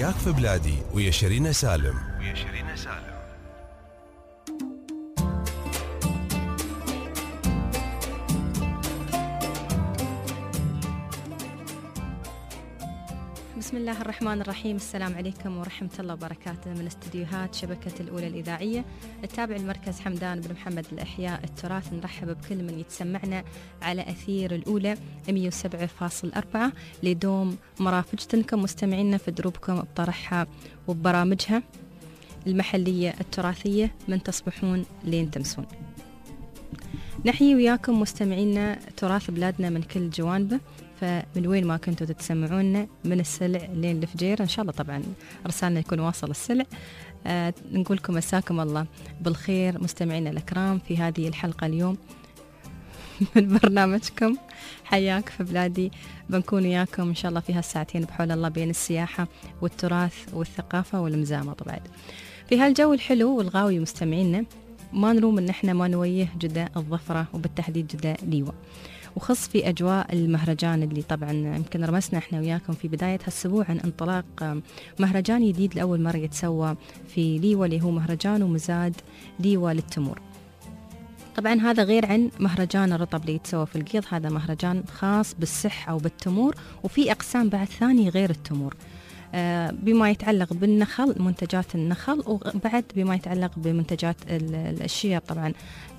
حياك في بلادي ويا شيرين سالم. بسم الله الرحمن الرحيم. السلام عليكم ورحمة الله وبركاته من استديوهات شبكة الأولى الإذاعية التابع لمركز حمدان بن محمد الأحياء التراث. نرحب بكل من يتسمعنا على أثير الأولى 107.4 لدوم مرافجتكم مستمعينا في دروبكم بطرحها وببرامجها المحلية التراثية من تصبحون لين تمسون. نحيي وياكم مستمعينا تراث بلادنا من كل جوانبه، فمن وين ما كنتوا تتسمعونا من السلع لين الفجير إن شاء الله. طبعا رسالنا يكون واصل السلع. نقول لكم مساكم الله بالخير مستمعينا الأكرام في هذه الحلقة اليوم من برنامجكم حياك في بلادي. بنكون وياكم إن شاء الله في هالساعتين بحول الله بين السياحة والتراث والثقافة والمزامة. طبعا في هالجو الحلو والغاوي مستمعينا ما نلوم إن إحنا ما نويه جداء الظفرة وبالتحديد جداء ليوة، وخص في أجواء المهرجان اللي طبعا يمكن رمسنا إحنا وياكم في بداية هالسبوع عن انطلاق مهرجان جديد لأول مرة يتسوى في ليوة اللي هو مهرجان ومزاد ليوة للتمور. طبعا هذا غير عن مهرجان الرطب اللي يتسوى في القيض، هذا مهرجان خاص بالسح أو بالتمور، وفي أقسام بعد ثاني غير التمور بما يتعلق بالنخل، منتجات النخل، وبعد بما يتعلق بمنتجات الأشياء طبعا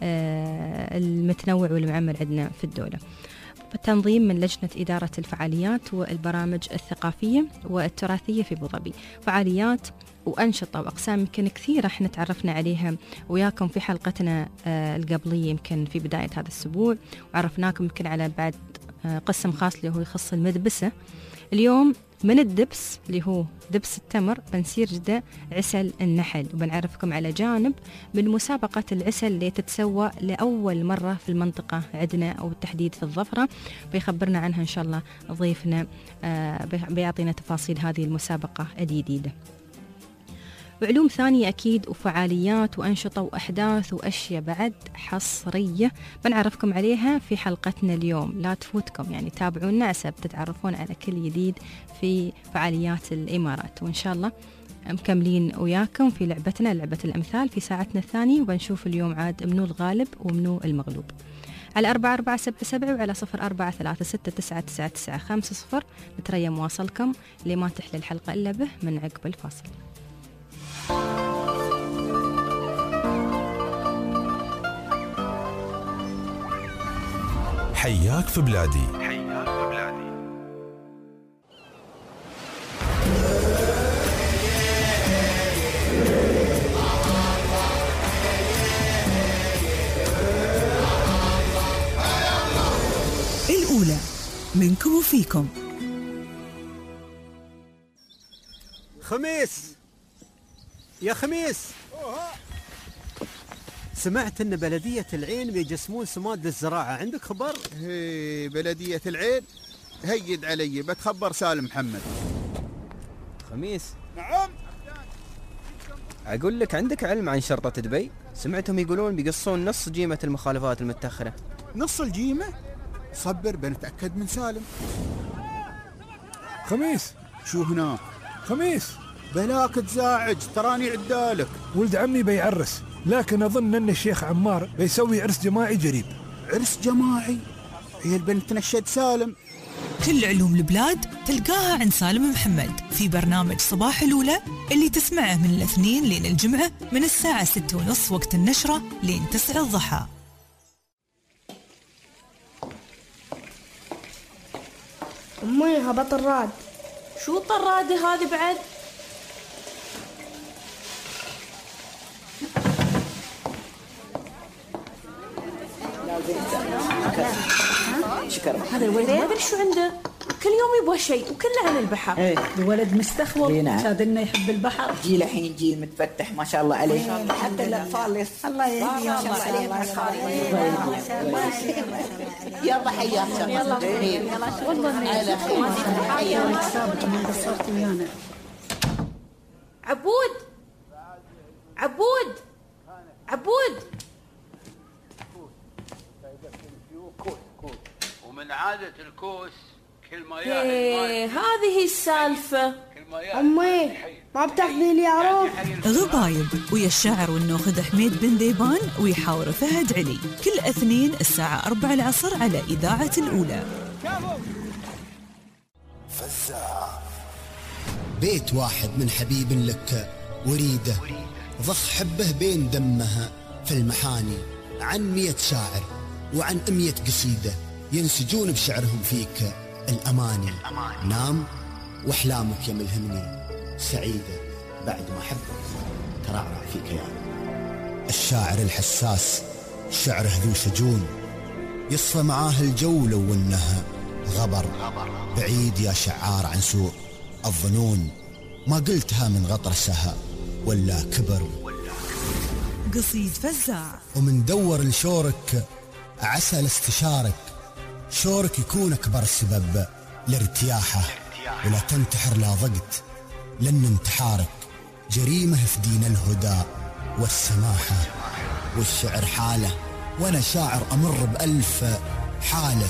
المتنوع والمعمر عندنا في الدولة. بالتنظيم من لجنة إدارة الفعاليات والبرامج الثقافية والتراثية في أبو ظبي. فعاليات وأنشطة وأقسام يمكن كثيرة احنا تعرفنا عليها وياكم في حلقتنا القبلية يمكن في بداية هذا الأسبوع، وعرفناكم يمكن على بعد قسم خاص اللي هو يخص المدبسة. اليوم من الدبس اللي هو دبس التمر بنسير جدا عسل النحل، وبنعرفكم على جانب من مسابقة العسل اللي تتسوى لأول مرة في المنطقة عندنا أو بالتحديد في الظفرة. بيخبرنا عنها إن شاء الله ضيفنا بيعطينا تفاصيل هذه المسابقة الجديدة. وعلوم ثانية أكيد وفعاليات وأنشطة وأحداث وأشياء بعد حصرية بنعرفكم عليها في حلقتنا اليوم، لا تفوتكم يعني تابعونا عسى تتعرفون على كل جديد في فعاليات الإمارات. وإن شاء الله مكملين وياكم في لعبتنا لعبة الأمثال في ساعتنا الثانية، وبنشوف اليوم عاد منو الغالب ومنو المغلوب على 4477 وعلى 0436999950. نتريا مواصلكم لما تحلى الحلقة إلا به من عقب الفاصل. حياك في بلادي. الأولى منكم وفيكم. خميس يا خميس، سمعت ان بلدية العين بيجسمون سماد للزراعة، عندك خبر؟ هي بلدية العين هيد علي بتخبر سالم محمد. خميس. نعم. أقول لك عندك علم عن شرطة دبي؟ سمعتهم يقولون بيقصون نص جيمة المخالفات المتأخرة. نص الجيمة؟ صبر بنتأكد من سالم. خميس. شو هنا؟ خميس بلاك تزاعج، تراني عدالك. ولد عمي بيعرس، لكن أظن أن الشيخ عمار بيسوي عرس جماعي قريب. عرس جماعي؟ هي البنت تنشد سالم. كل علوم البلاد تلقاها عند سالم محمد في برنامج صباح الأولى اللي تسمعه من الاثنين لين الجمعة من الساعة 6:30 وقت النشرة لين 9 الضحى. أمي هبط الراد. شو الطرادة هذه بعد؟ شكرا. هذا الولد ما ادري شو عنده، كل يوم يبغى شيء وكله عن البحر. ايه الولد مستخبل، نعم. شادلنا يحب البحر. جيل الحين جيل متفتح ما شاء الله عليه. حتى الاطفال الله يهديهم ما شاء الله عليهم. يلا حياك. يلا والله على خير. سابق من قصرت ويانا. عبود عبود عبود. ومن عادة الكوس كل ما هذه السالفة. كل أمي ما بتاخذي لي عروض؟ غبايب ويا الشاعر والنوخذ حميد بن ذيبان ويحاور فهد علي كل اثنين الساعة 4 العصر على إذاعة الأولى. فزاع. بيت واحد من حبيب لك وريده ضخ حبه بين دمها في المحاني عن 100 شاعر وعن 100 قصيدة ينسجون بشعرهم فيك الأماني. نام وأحلامك يا ملهمني سعيدة بعد ما حبك ترعرع في كياني. الشاعر الحساس شعره ذو شجون يصفى معاه الجو لو انها غبر. بعيد يا شعار عن سوء الظنون ما قلتها من غطرسها ولا كبر. قصيد فزاع. ومن دور لشورك عسى لاستشارك شورك يكون أكبر سبب لارتياحه ولا تنتحر لا ضقت لأن انتحارك جريمة في دين الهدى والسماحة. والشعر حالة وأنا شاعر أمر ب1000 حالة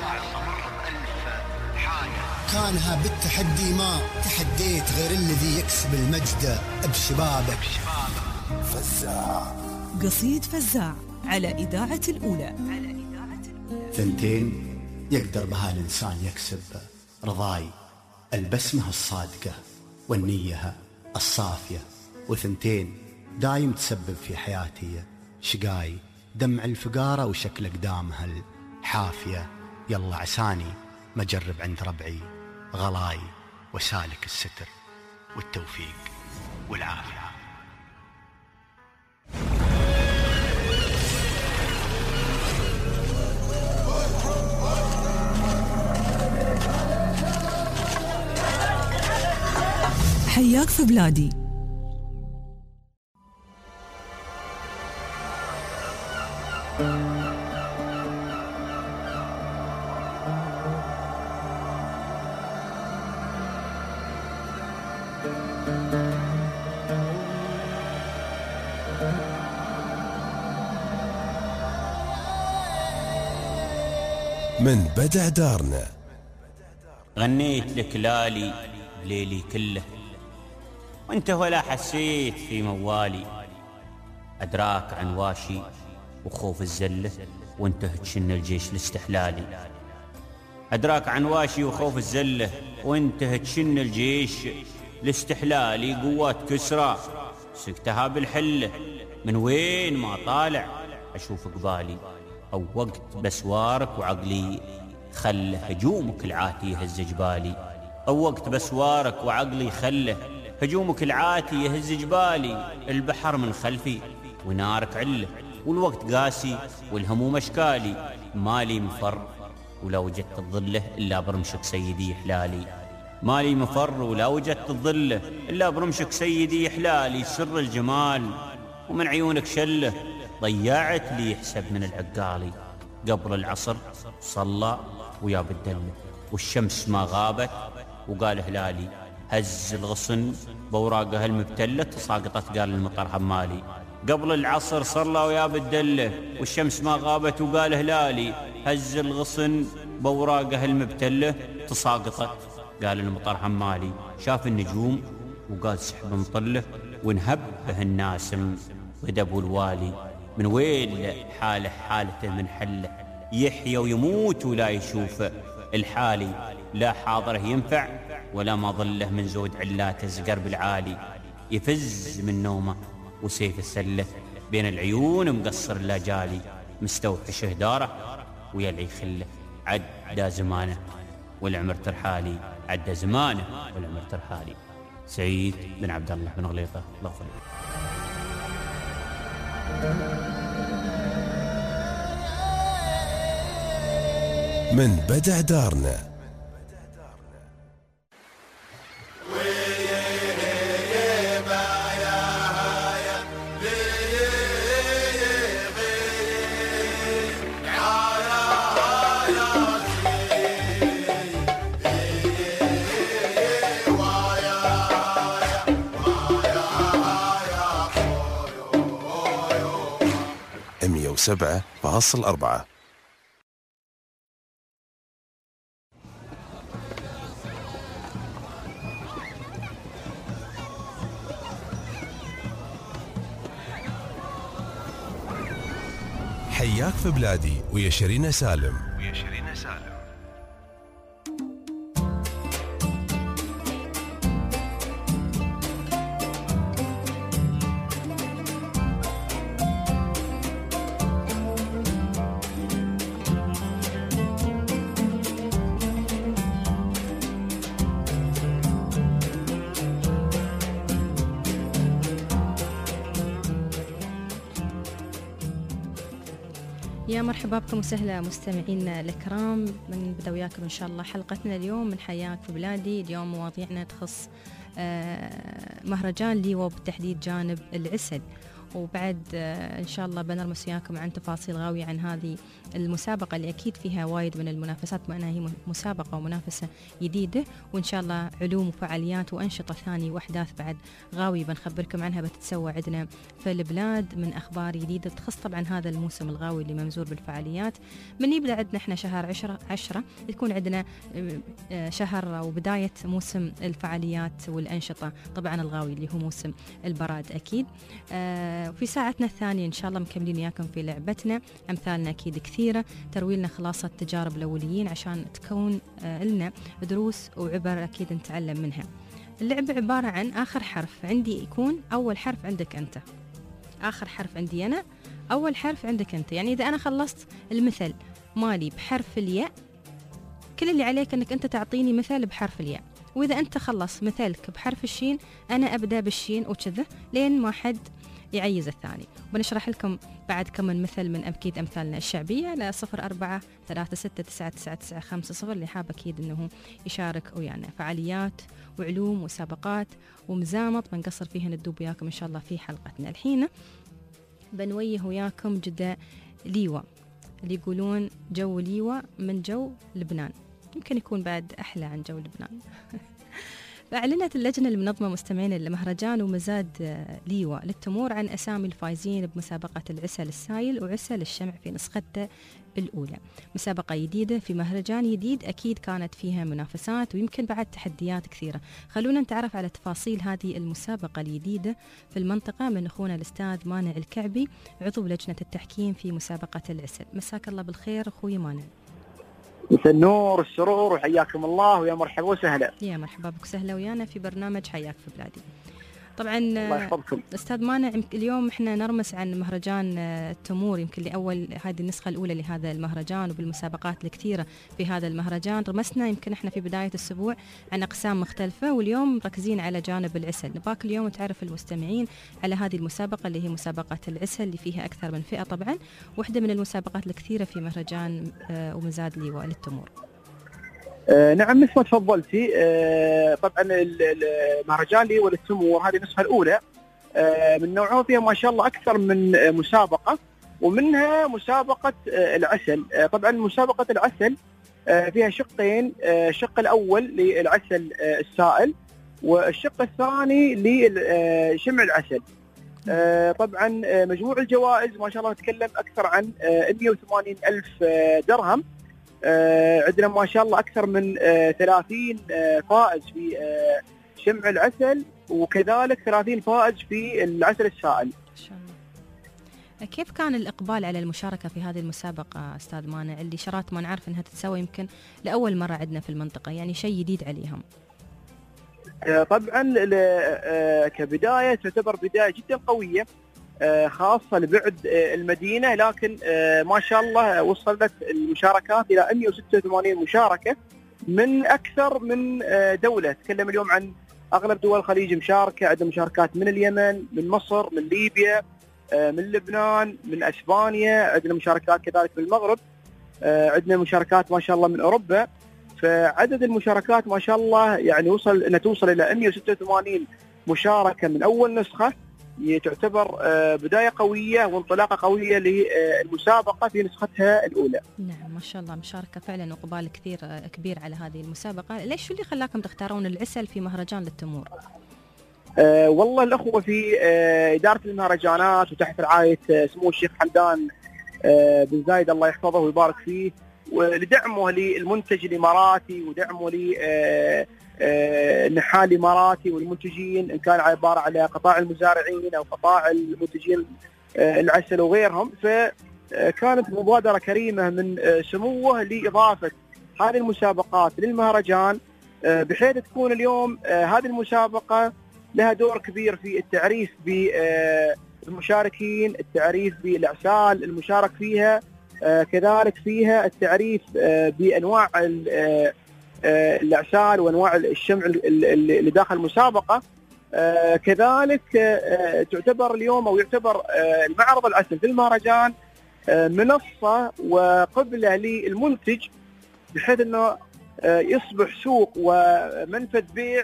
كانها بالتحدي ما تحديت غير الذي يكسب المجد بشبابك. فزاع. قصيد فزاع على إذاعة الأولى. ثنتين يقدر بها الإنسان يكسب رضاي البسمة الصادقة والنية الصافية. وثنتين دايم تسبب في حياتي شقاي دمع الفقارة وشكل أقدامها الحافية. يلا عساني ما جرب عند ربعي غلاي وسالك الستر والتوفيق والعافية. حياك في بلادي. من بدع دارنا غنيت لك لالي بليلي كله وانت ولا حسيت في موالي. أدراك عن واشي وخوف الزلة وانت تشن الجيش الاستحلالي. أدراك عن واشي وخوف الزلة وانت تشن الجيش الاستحلالي. قوات كسرى سكتها بالحلة من وين ما طالع أشوف قبالي. أو وقت بسوارك وعقلي خله هجومك العاتي يهز جبالي. أو وقت بسوارك وعقلي خله هجومك العاتي يهز جبالي. البحر من خلفي ونارك عله والوقت قاسي والهموم أشكالي. مالي مفر ولا وجدت الظله إلا برمشك سيدي حلالي. مالي مفر ولا وجدت الظله إلا برمشك سيدي حلالي. سر الجمال ومن عيونك شله ضيعت لي حسب من العقالي. قبل العصر صلى ويا بالدلة والشمس ما غابت وقال هلالي. هز الغصن بوراقها المبتلة تساقطت قال المطر حمالي. قبل العصر صلى ويا بالدلة والشمس ما غابت وقال هلالي. هز الغصن بوراقها المبتلة تساقطت قال المطر حمالي. شاف النجوم وقال سحب مطله ونهبه الناسم غدب الوالي. من وين حاله حالته من حله يحيى ويموت ولا يشوف الحالي. لا حاضره ينفع ولا ما ظله من زود علاته زقر بالعالي. يفز من نومه وسيف السله بين العيون مقصر لا جالي. مستوحش هداره ويلعي خله عدى زمانه والعمر ترحالي. عدى زمانه والعمر ترحالي. سعيد بن عبد الله بن غليطة الله يغفر. من بدع دارنا سبعة فاصل 4. حياك في بلادي ويا شيرين سالم. يا مرحبا بكم وسهلا مستمعينا الكرام، بنبدأ وياكم إن شاء الله حلقتنا اليوم من حياك في بلادي. اليوم مواضيعنا تخص مهرجان ليوا وبالتحديد جانب العسل، وبعد إن شاء الله بنرمس وياكم عن تفاصيل غاوية عن هذه المسابقة اللي أكيد فيها وايد من المنافسات، بما أنها هي مسابقة ومنافسة جديدة، وإن شاء الله علوم وفعاليات وأنشطة ثانية وأحداث بعد غاوية بنخبركم عنها بتتسوى عندنا في البلاد من أخبار جديدة تخص طبعا هذا الموسم الغاوي اللي ممزور بالفعاليات. من يبدأ عندنا إحنا شهر 10 يكون عندنا شهر وبداية موسم الفعاليات والأنشطة طبعا الغاوي اللي هو موسم البراد أكيد. في ساعتنا الثانية إن شاء الله مكملين وياكم في لعبتنا، أمثالنا أكيد كثيرة، ترويلنا خلاصة تجارب الأوليين عشان تكون لنا دروس وعبر أكيد نتعلم منها. اللعبة عبارة عن آخر حرف عندي يكون أول حرف عندك أنت، آخر حرف عندي أنا أول حرف عندك أنت. يعني إذا أنا خلصت المثل مالي بحرف الياء، كل اللي عليك أنك أنت تعطيني مثل بحرف الياء، وإذا أنت خلص مثلك بحرف الشين أنا أبدأ بالشين وكذا لين ما حد يعيز الثاني. بنشرح لكم بعد كم من مثل من أكيد أمثالنا الشعبية ل 0436999950 اللي حاب أكيد أنه يشارك ويانا. فعاليات وعلوم وسابقات ومزامط بنقصر فيها ندوب وياكم إن شاء الله في حلقتنا. الحين بنويه وياكم جدة ليوا، اللي يقولون جو ليوا من جو لبنان، يمكن يكون بعد أحلى عن جو لبنان. فأعلنت اللجنة المنظمة مستمعين المهرجان ومزاد ليوا للتمور عن أسامي الفائزين بمسابقة العسل السايل وعسل الشمع في نسخته الأولى. مسابقة جديدة في مهرجان جديد، أكيد كانت فيها منافسات ويمكن بعد تحديات كثيرة. خلونا نتعرف على تفاصيل هذه المسابقة الجديدة في المنطقة من أخونا الأستاذ مانع الكعبي، عضو لجنة التحكيم في مسابقة العسل. مساك الله بالخير أخوي مانع. مساء النور والسرور وحياكم الله ويا مرحبا وسهلا. يا مرحبا بك وسهلا ويانا في برنامج حياك في بلادي. طبعا أستاذ مانع، اليوم احنا نرمس عن مهرجان التمور، يمكن لأول هذه النسخة الأولى لهذا المهرجان وبالمسابقات الكثيرة في هذا المهرجان. رمسنا يمكن احنا في بداية الأسبوع عن أقسام مختلفة، واليوم مركزين على جانب العسل. نباك اليوم تعرف المستمعين على هذه المسابقة اللي هي مسابقة العسل اللي فيها أكثر من فئة طبعا، واحدة من المسابقات الكثيرة في مهرجان ومزاد ليوا للتمور. نعم مثل ما تفضلتي. طبعا المهرجان ليوا للتمور هذه النسخة الأولى من نوعها، فيها ما شاء الله أكثر من مسابقة، ومنها مسابقة العسل. طبعا مسابقة العسل فيها شقين، الشق الأول للعسل السائل والشق الثاني لشمع العسل. طبعا مجموع الجوائز ما شاء الله نتكلم أكثر عن 180,000 درهم. عندنا ما شاء الله أكثر من 30 فائز في شمع العسل، وكذلك 30 فائز في العسل السائل. ما شاء الله. كيف كان الإقبال على المشاركة في هذه المسابقة أستاذ مانع، اللي شرات ما نعرف أنها تتسوى يمكن لأول مرة عندنا في المنطقة، يعني شيء جديد عليهم؟ طبعا كبداية تعتبر بداية جدا قوية، خاصة لبعد المدينة، لكن ما شاء الله وصلت المشاركات إلى 186 مشاركة من أكثر من دولة. تكلم اليوم عن أغلب دول الخليج مشاركة، عندنا مشاركات من اليمن، من مصر، من ليبيا، من لبنان، من أسبانيا، عندنا مشاركات كذلك من المغرب، عندنا مشاركات ما شاء الله من أوروبا. فعدد المشاركات ما شاء الله يعني توصل إلى 186 مشاركة من أول نسخة، تعتبر بداية قوية وانطلاقة قوية للمسابقة في نسختها الأولى. نعم ما شاء الله، مشاركة فعلا وإقبال كبير على هذه المسابقة. ليش شو اللي خلاكم تختارون العسل في مهرجان للتمور؟ والله الأخوة في إدارة المهرجانات وتحت رعاية سمو الشيخ حمدان بن زايد الله يحفظه ويبارك فيه، ولدعمه للمنتج الإماراتي ودعمه النحال الإماراتي والمنتجين، إن كان عبارة على قطاع المزارعين أو قطاع المنتجين العسل وغيرهم. كانت مبادرة كريمة من سموه لإضافة هذه المسابقات للمهرجان، بحيث تكون اليوم هذه المسابقة لها دور كبير في التعريف بالمشاركين، التعريف بالأعسال المشارك فيها، كذلك فيها التعريف بأنواع الأعسال وأنواع الشمع اللي داخل المسابقة. كذلك تعتبر اليوم أو يعتبر المعرض العسل في المهرجان منصة وقبلة للمنتج، بحيث أنه يصبح سوق ومنفذ بيع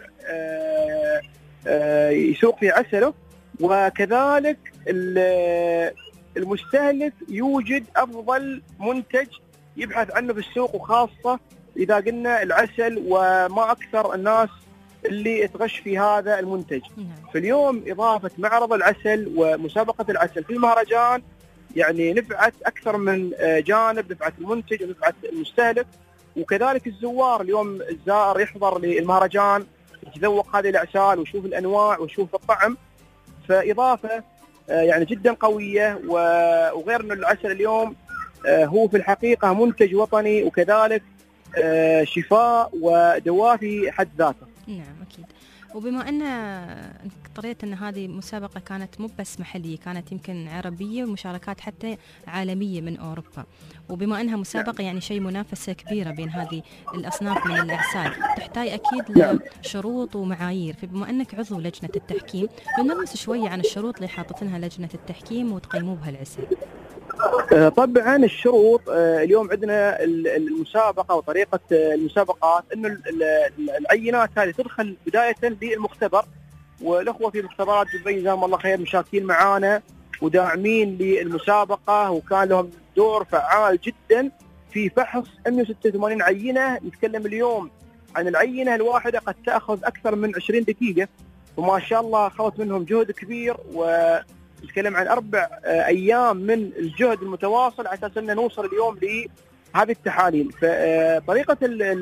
يسوق في عسله، وكذلك المستهلك يوجد أفضل منتج يبحث عنه في السوق، وخاصة إذا قلنا العسل وما أكثر الناس اللي تغش في هذا المنتج. فاليوم إضافة معرض العسل ومسابقة العسل في المهرجان يعني نفعت أكثر من جانب، نفعت المنتج ونفعت المستهلك، وكذلك الزوار. اليوم الزائر يحضر للمهرجان يتذوق هذه الأعسال ويشوف الأنواع ويشوف الطعم، فإضافة يعني جدا قوية. وغير أن العسل اليوم هو في الحقيقة منتج وطني، وكذلك شفاء ودواء في حد ذاته. نعم أكيد. وبما أن اضطريت أن هذه مسابقة كانت مو بس محلية، كانت يمكن عربية ومشاركات حتى عالمية من أوروبا، وبما أنها مسابقة يعني شيء منافسة كبيرة بين هذه الأصناف من الأعسال، تحتاج أكيد لشروط ومعايير. فبما أنك عضو لجنة التحكيم، بنرمس شوية عن الشروط اللي حاطتنها لجنة التحكيم وتقيموا بها العسل. طبعا الشروط اليوم عندنا المسابقة وطريقة المسابقات أن العينات هذه تدخل بداية للمختبر، والأخوة في مختبرات دبي جزاهم الله خير مشاركين معانا وداعمين للمسابقة، وكان لهم دور فعال جدا في فحص 186 عينة. نتكلم اليوم عن العينة الواحدة قد تأخذ أكثر من 20 دقيقة، وما شاء الله أخذت منهم جهد كبير، ونتكلم عن 4 أيام من الجهد المتواصل على أساس أن نوصل اليوم لهذه التحاليل. فطريقة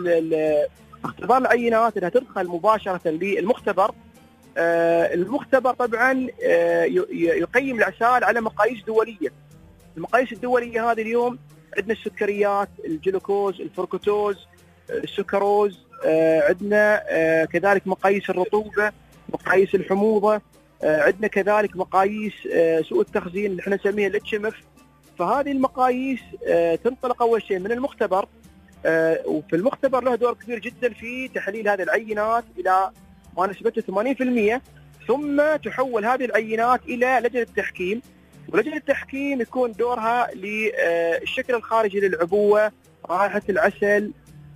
اختبار العينات أنها تدخل مباشرة للمختبر. المختبر طبعا يقيم الأعسال على مقاييس دولية. المقاييس الدولية هذه اليوم عندنا السكريات، الجلوكوز، الفركتوز، السكروز، عندنا كذلك مقاييس الرطوبة، مقاييس الحموضة، عندنا كذلك مقاييس سوء التخزين اللي احنا نسميها الHMF. فهذه المقاييس تنطلق أول شيء من المختبر، وفي المختبر له دور كبير جدا في تحليل هذه العينات إلى ما نسبته 80%، ثم تحول هذه العينات إلى لجنة التحكيم. ولجنة التحكيم يكون دورها للشكل الخارجي للعبوة، رائحة العسل،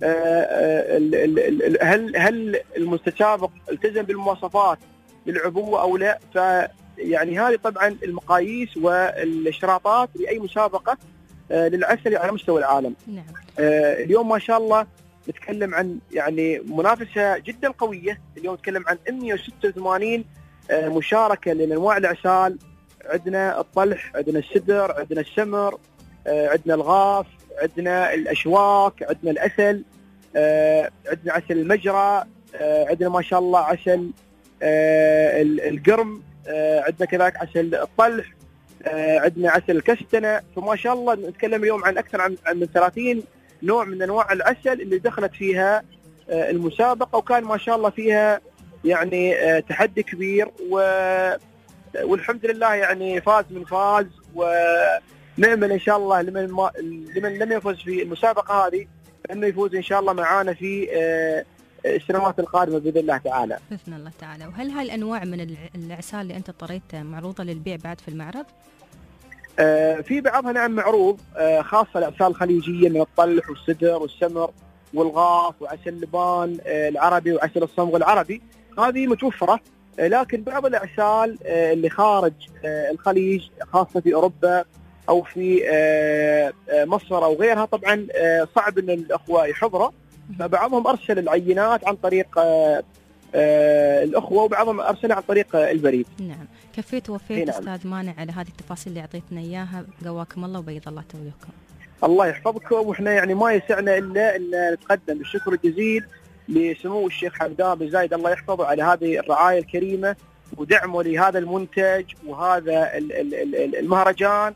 هل المتسابق التزم بالمواصفات للعبوة أو لا. فيعني هذه طبعا المقاييس والاشتراطات لأي مسابقة للعسل على مستوى العالم. نعم. اليوم ما شاء الله نتكلم عن يعني منافسة جدا قوية. اليوم نتكلم عن 186 مشاركة لأنواع الأعسال. عندنا الطلح، عندنا السدر، عندنا السمر، عندنا الغاف، عندنا الأشواك، عندنا الأسل، عندنا عسل المجرى، عندنا ما شاء الله عسل القرم، عندنا كذلك عسل الطلح، عندنا عسل الكستنة. فما شاء الله نتكلم اليوم عن أكثر من 30 نوع من أنواع العسل اللي دخلت فيها المسابقة، وكان ما شاء الله فيها يعني تحدي كبير، والحمد لله يعني فاز من فاز. ونأمل إن شاء الله لمن لم يفوز في المسابقة هذه أنه يفوز إن شاء الله معانا في السنوات القادمة بإذن الله تعالى. بإذن الله تعالى. وهل هاي الأنواع من الأعسال اللي أنت اضطريت معروضة للبيع بعد في المعرض؟ في بعضها نعم معروض، خاصة الأعسال الخليجية من الطلح والسدر والسمر والغاف وعسل اللبان العربي وعسل الصمغ العربي، هذه متوفرة. لكن بعض الأعسال اللي خارج الخليج، خاصة في أوروبا أو في مصر أو غيرها، طبعا صعب أن الأخوة يحضروا، فبعضهم أرسل العينات عن طريق الأخوة، وبعضهم أرسلها عن طريق البريد. نعم. كفيت ووفيت أستاذ مانع على هذه التفاصيل اللي أعطيتنا إياها، قواكم الله وبيض الله توجهكم. الله يحفظكم. وإحنا يعني ما يسعنا إلا أن نتقدم بالشكر الجزيل لسمو الشيخ حمدان بن زايد الله يحفظه على هذه الرعاية الكريمة ودعمه لهذا المنتج وهذا المهرجان،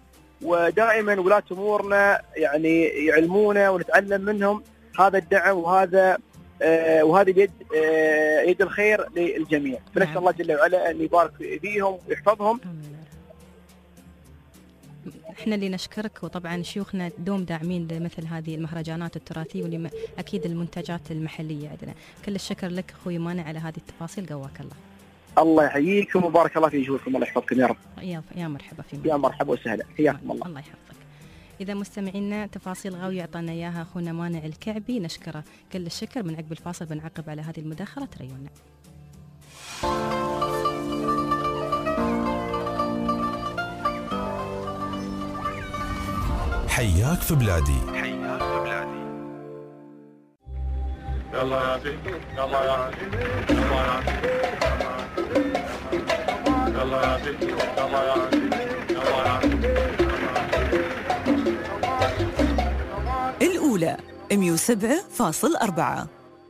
ودائما ولاة امورنا يعني يعلمونا ونتعلم منهم هذا الدعم وهذه اليد يد الخير للجميع. فنسال الله جل وعلا ان يبارك فيهم ويحفظهم. احنا اللي نشكرك، وطبعا شيوخنا دوم داعمين لمثل هذه المهرجانات التراثيه واللي اكيد المنتجات المحليه عندنا. كل الشكر لك اخوي مانع على هذه التفاصيل، قواك الله. الله يحييكم وبارك الله في جهودكم، الله يحفظكم يا رب. يا مرحبا فيك. يا مرحبا وسهلا، حياكم الله. الله يحفظك. إذا مستمعينا تفاصيل غاوية أعطانا إياها أخونا مانع الكعبي، نشكره كل الشكر. من عقب الفاصل بنعقب على هذه المداخلة، تريونا. حياك في بلادي. يلا يا عزيز، يلا يا عزيز، يلا يا عزيز، يلا يا عزيز، يلا يا عزيز، يلا يا عزيز. الأولى 107.4.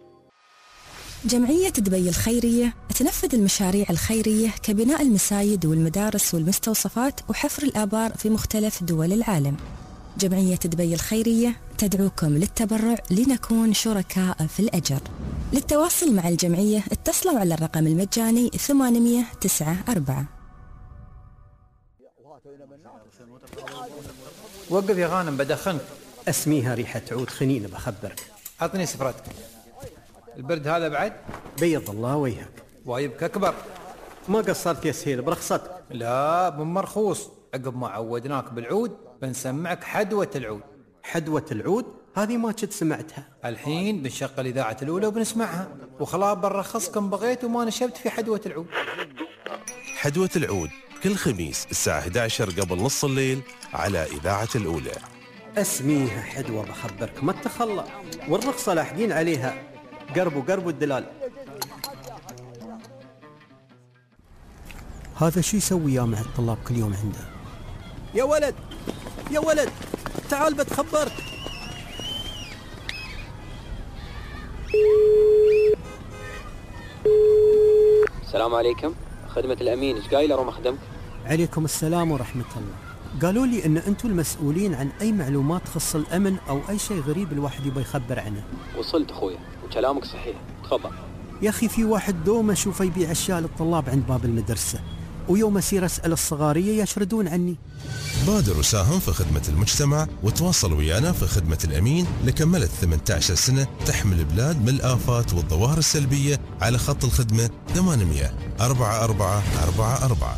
جمعية دبي الخيرية تنفذ المشاريع الخيرية كبناء المساجد والمدارس والمستوصفات وحفر الآبار في مختلف دول العالم. جمعية دبي الخيرية تدعوكم للتبرع لنكون شركاء في الأجر. للتواصل مع الجمعية اتصلوا على الرقم المجاني 894. وقف يا غانم بدخنك. اسميها ريحة عود خنينة بخبرك. عطني سفرتك. البرد هذا بعد؟ بيض الله وجهك. وايبك أكبر. ما قصرت يا سهيل برخصتك. لا بمرخوص، عقب ما عودناك بالعود بنسمعك حدوة العود. حدوة العود؟ هذه ما كنت سمعتها. الحين بنشغل إذاعة الأولى وبنسمعها، وخلاص بنرخصكم بغيت وما نشبت في حدوة العود. حدوة العود كل خميس الساعة 11 قبل نص الليل على إذاعة الأولى. اسميها حدوة بخبرك، ما تخلى، والرخصة لاحقين عليها. قربوا الدلال. هذا شو يسوي مع الطلاب كل يوم عنده؟ يا ولد تعال بتخبرك. السلام عليكم، خدمة الأمين، ايش قايل اروم اخدمك؟ عليكم السلام ورحمة الله. قالوا لي ان انتم المسؤولين عن اي معلومات تخص الامن او اي شيء غريب الواحد يبغى يخبر عنه. وصلت اخويا وكلامك صحيح، تفضل. يا اخي في واحد دوم اشوفه يبيع اشياء للطلاب عند باب المدرسة، ويوم اسير اسال الصغارية يشردون عني. بادر وساهم في خدمة المجتمع وتواصل ويانا في خدمة الأمين لكملت 18 سنة تحمي البلاد من الآفات والظواهر السلبية على خط الخدمة 800 4444.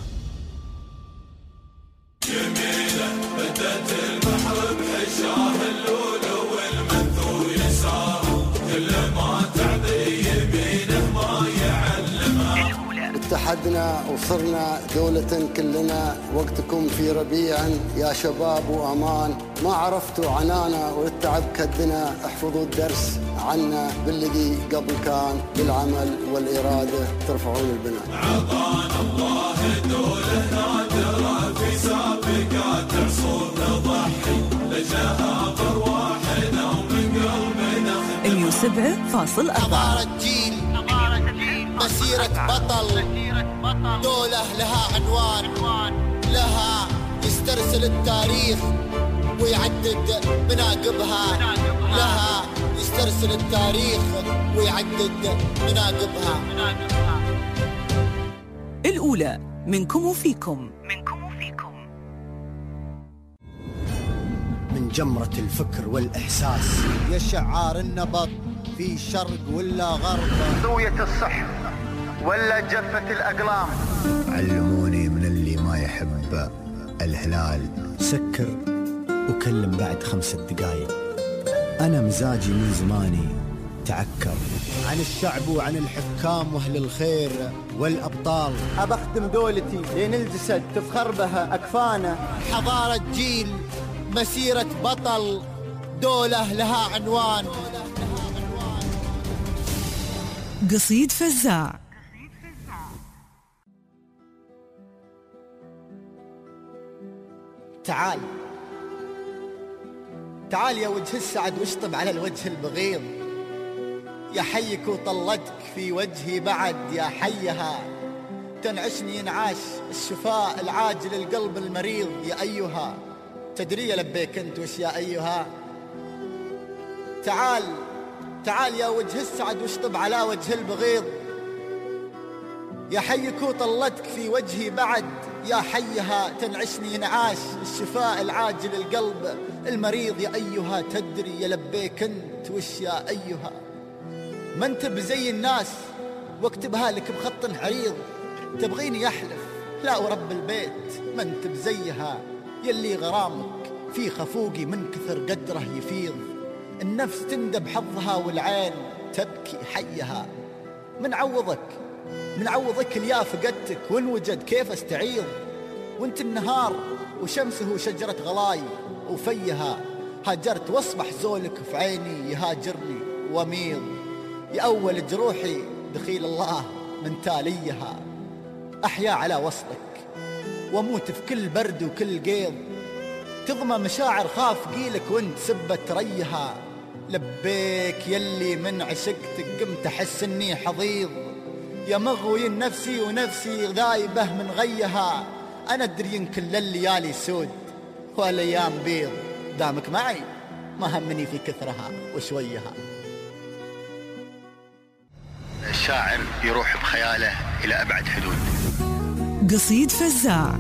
جميلة بدت البحر بحشاه اللولو والمنثور يساره، كل ما تعطي يمينه ما يعلمها. اتحدنا وصرنا دولة كلنا، وقتكم في ربيع يا شباب وأمان. ما عرفتوا عنانا والتعب كدنا، احفظوا الدرس عنا بالذي قبل كان، بالعمل والإرادة ترفعون البناء. عطانا الله دولة نادرة في سابقات عصور نضحي لجلها برواحنا ومن قلبنا. 107.4. حضارة جيل، مسيرة بطل، دولة لها عنوان، لها يسترسل التاريخ ويعدد مناقبها، لها يسترسل التاريخ ويعدد مناقبها. الأولى منكم وفيكم. من جمرة الفكر والإحساس يا شعار النبض، في شرق ولا غرب، زوية الصح ولا جفة الأقلام. علموني من اللي ما يحب الهلال، سكر وكلم بعد 5 دقايق. أنا مزاجي من زماني تعكر عن الشعب وعن الحكام وأهل الخير والأبطال. أبخدم دولتي لين الجسد تفخر بها أكفانا. حضارة جيل، مسيرة بطل، دولة لها عنوان. قصيد فزاع. تعال يا وجه السعد واشطب على الوجه البغيض، يا حيك وطلتك في وجهي بعد يا حيها، تنعشني ينعاش الشفاء العاجل القلب المريض يا أيها. تدري لبيك انت وش يا ايها؟ تعال يا وجه السعد واشطب على وجه البغيض، يا حيك وطلتك في وجهي بعد، يا حيها تنعشني انعاش الشفاء العاجل القلب المريض. يا أيها تدري يا لبيك انت وش يا أيها؟ ما انت بزي الناس واكتبها لك بخط عريض، تبغيني أحلف لا ورب البيت ما انت بزيها، يلي غرامك في خفوقي من كثر قدره يفيض. النفس تندب حظها والعين تبكي حيها، من عوضك اليا فقدتك وان وجد كيف استعيض. وانت النهار وشمسه شجرة غلاي وفيها، هاجرت واصبح زولك في عيني يهاجرني واميض. يا أول جروحي دخيل الله من تاليها، أحيا على وصلك واموت في كل برد وكل قيض. تضمى مشاعر خاف قيلك وانت سبت ريها، لبيك يلي من عشقتك قمت أحس اني حضيض. يا مغوي نفسي ونفسي ذايبه من غيها، أنا أدري يمكن لليالي سود والأيام بيض. دامك معي ما همني في كثرها وشويها. الشاعر يروح بخياله إلى أبعد حدود. قصيد فزاع.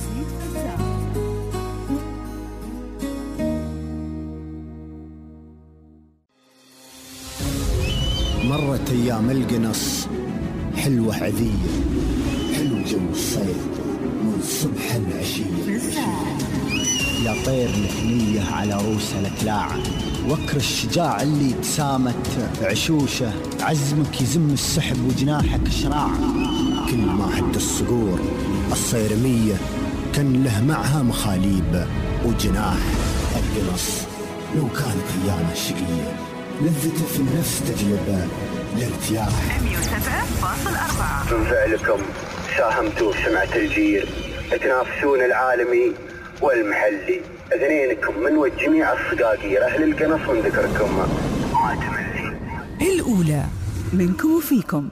مرت أيام القنص حلوة عذية، حلو جو الصيد من صبح العشية. يا طير الحنية على روس الأكلاع، وكر الشجاع اللي تسامت عشوشه. عزمك يزم السحب وجناحك شراع، كل ما حد الصقور الصيرمية كان له معها مخاليب وجناح. القنص لو كانت أيام الشقية لذته في النفس تجلب الارتياح. 107.4 من فعلكم ساهمتوا في سمعة الجير، تنافسون العالمي والمحلي. اثنينكم من وجميع الصقاقير أهل القنص من ذكركم ما تملي. الأولى منكم وفيكم.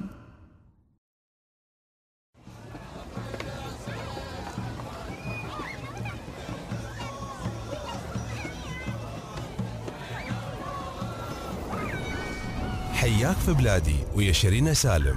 حياك في بلادي ويا شيرين سالم.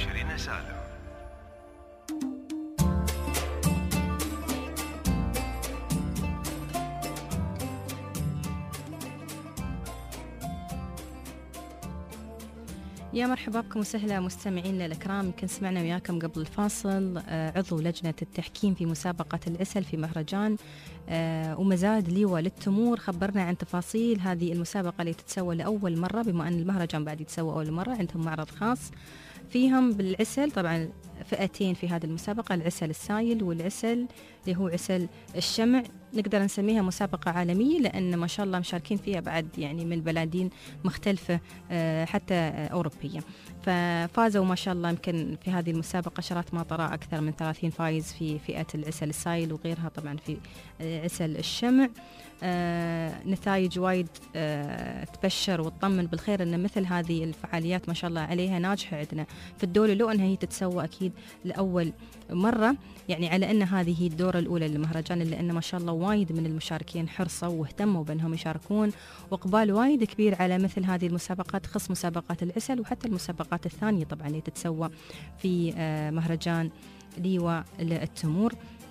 يا مرحبا بكم وسهلا مستمعينا الكرام. يمكن سمعنا وياكم قبل الفاصل عضو لجنة التحكيم في مسابقة العسل في مهرجان ومزاد ليوى للتمور خبرنا عن تفاصيل هذه المسابقة اللي تتسوى لأول مرة، بما أن المهرجان بعد يتسوى أول مرة. عندهم معرض خاص فيهم بالعسل، طبعا فئتين في هذه المسابقة، العسل السايل والعسل اللي هو عسل الشمع. نقدر نسميها مسابقة عالمية لأن ما شاء الله مشاركين فيها بعد يعني من بلادين مختلفة حتى أوروبية. ففازوا ما شاء الله يمكن في هذه المسابقة عشرات ما طرا أكثر من 30 فايز في فئة العسل السايل وغيرها طبعا في عسل الشمع. نتائج وايد تبشر وتطمن بالخير ان مثل هذه الفعاليات ما شاء الله عليها ناجحه عندنا في الدوله، لو انها هي تتسوى اكيد لاول مره، يعني على ان هذه هي الدوره الاولى للمهرجان، لان ما شاء الله وايد من المشاركين حرصوا واهتموا بانهم يشاركون، واقبال وايد كبير على مثل هذه المسابقات، خص مسابقات العسل وحتى المسابقات الثانيه طبعا اللي تتسوى في مهرجان ليوى للتمور.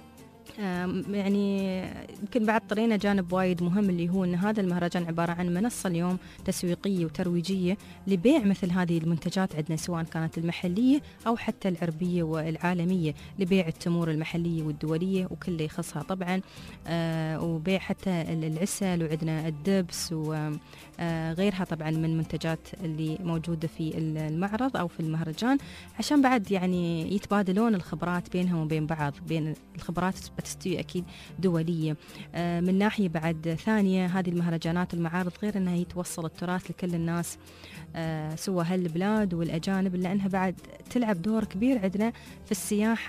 يعني يمكن بعد طرينا جانب وايد مهم اللي هو أن هذا المهرجان عبارة عن منصة اليوم تسويقية وترويجية لبيع مثل هذه المنتجات عندنا، سواء كانت المحلية أو حتى العربية والعالمية، لبيع التمور المحلية والدولية وكل يخصها طبعا، وبيع حتى العسل وعندنا الدبس وغيرها طبعا من منتجات اللي موجودة في المعرض أو في المهرجان، عشان بعد يعني يتبادلون الخبرات بينهم وبين بعض، بين الخبرات تستوي أكيد دولية. من ناحية بعد ثانية هذه المهرجانات والمعارض غير أنها يتوصل التراث لكل الناس سوى هالبلاد والأجانب، لأنها بعد تلعب دور كبير عندنا في السياحة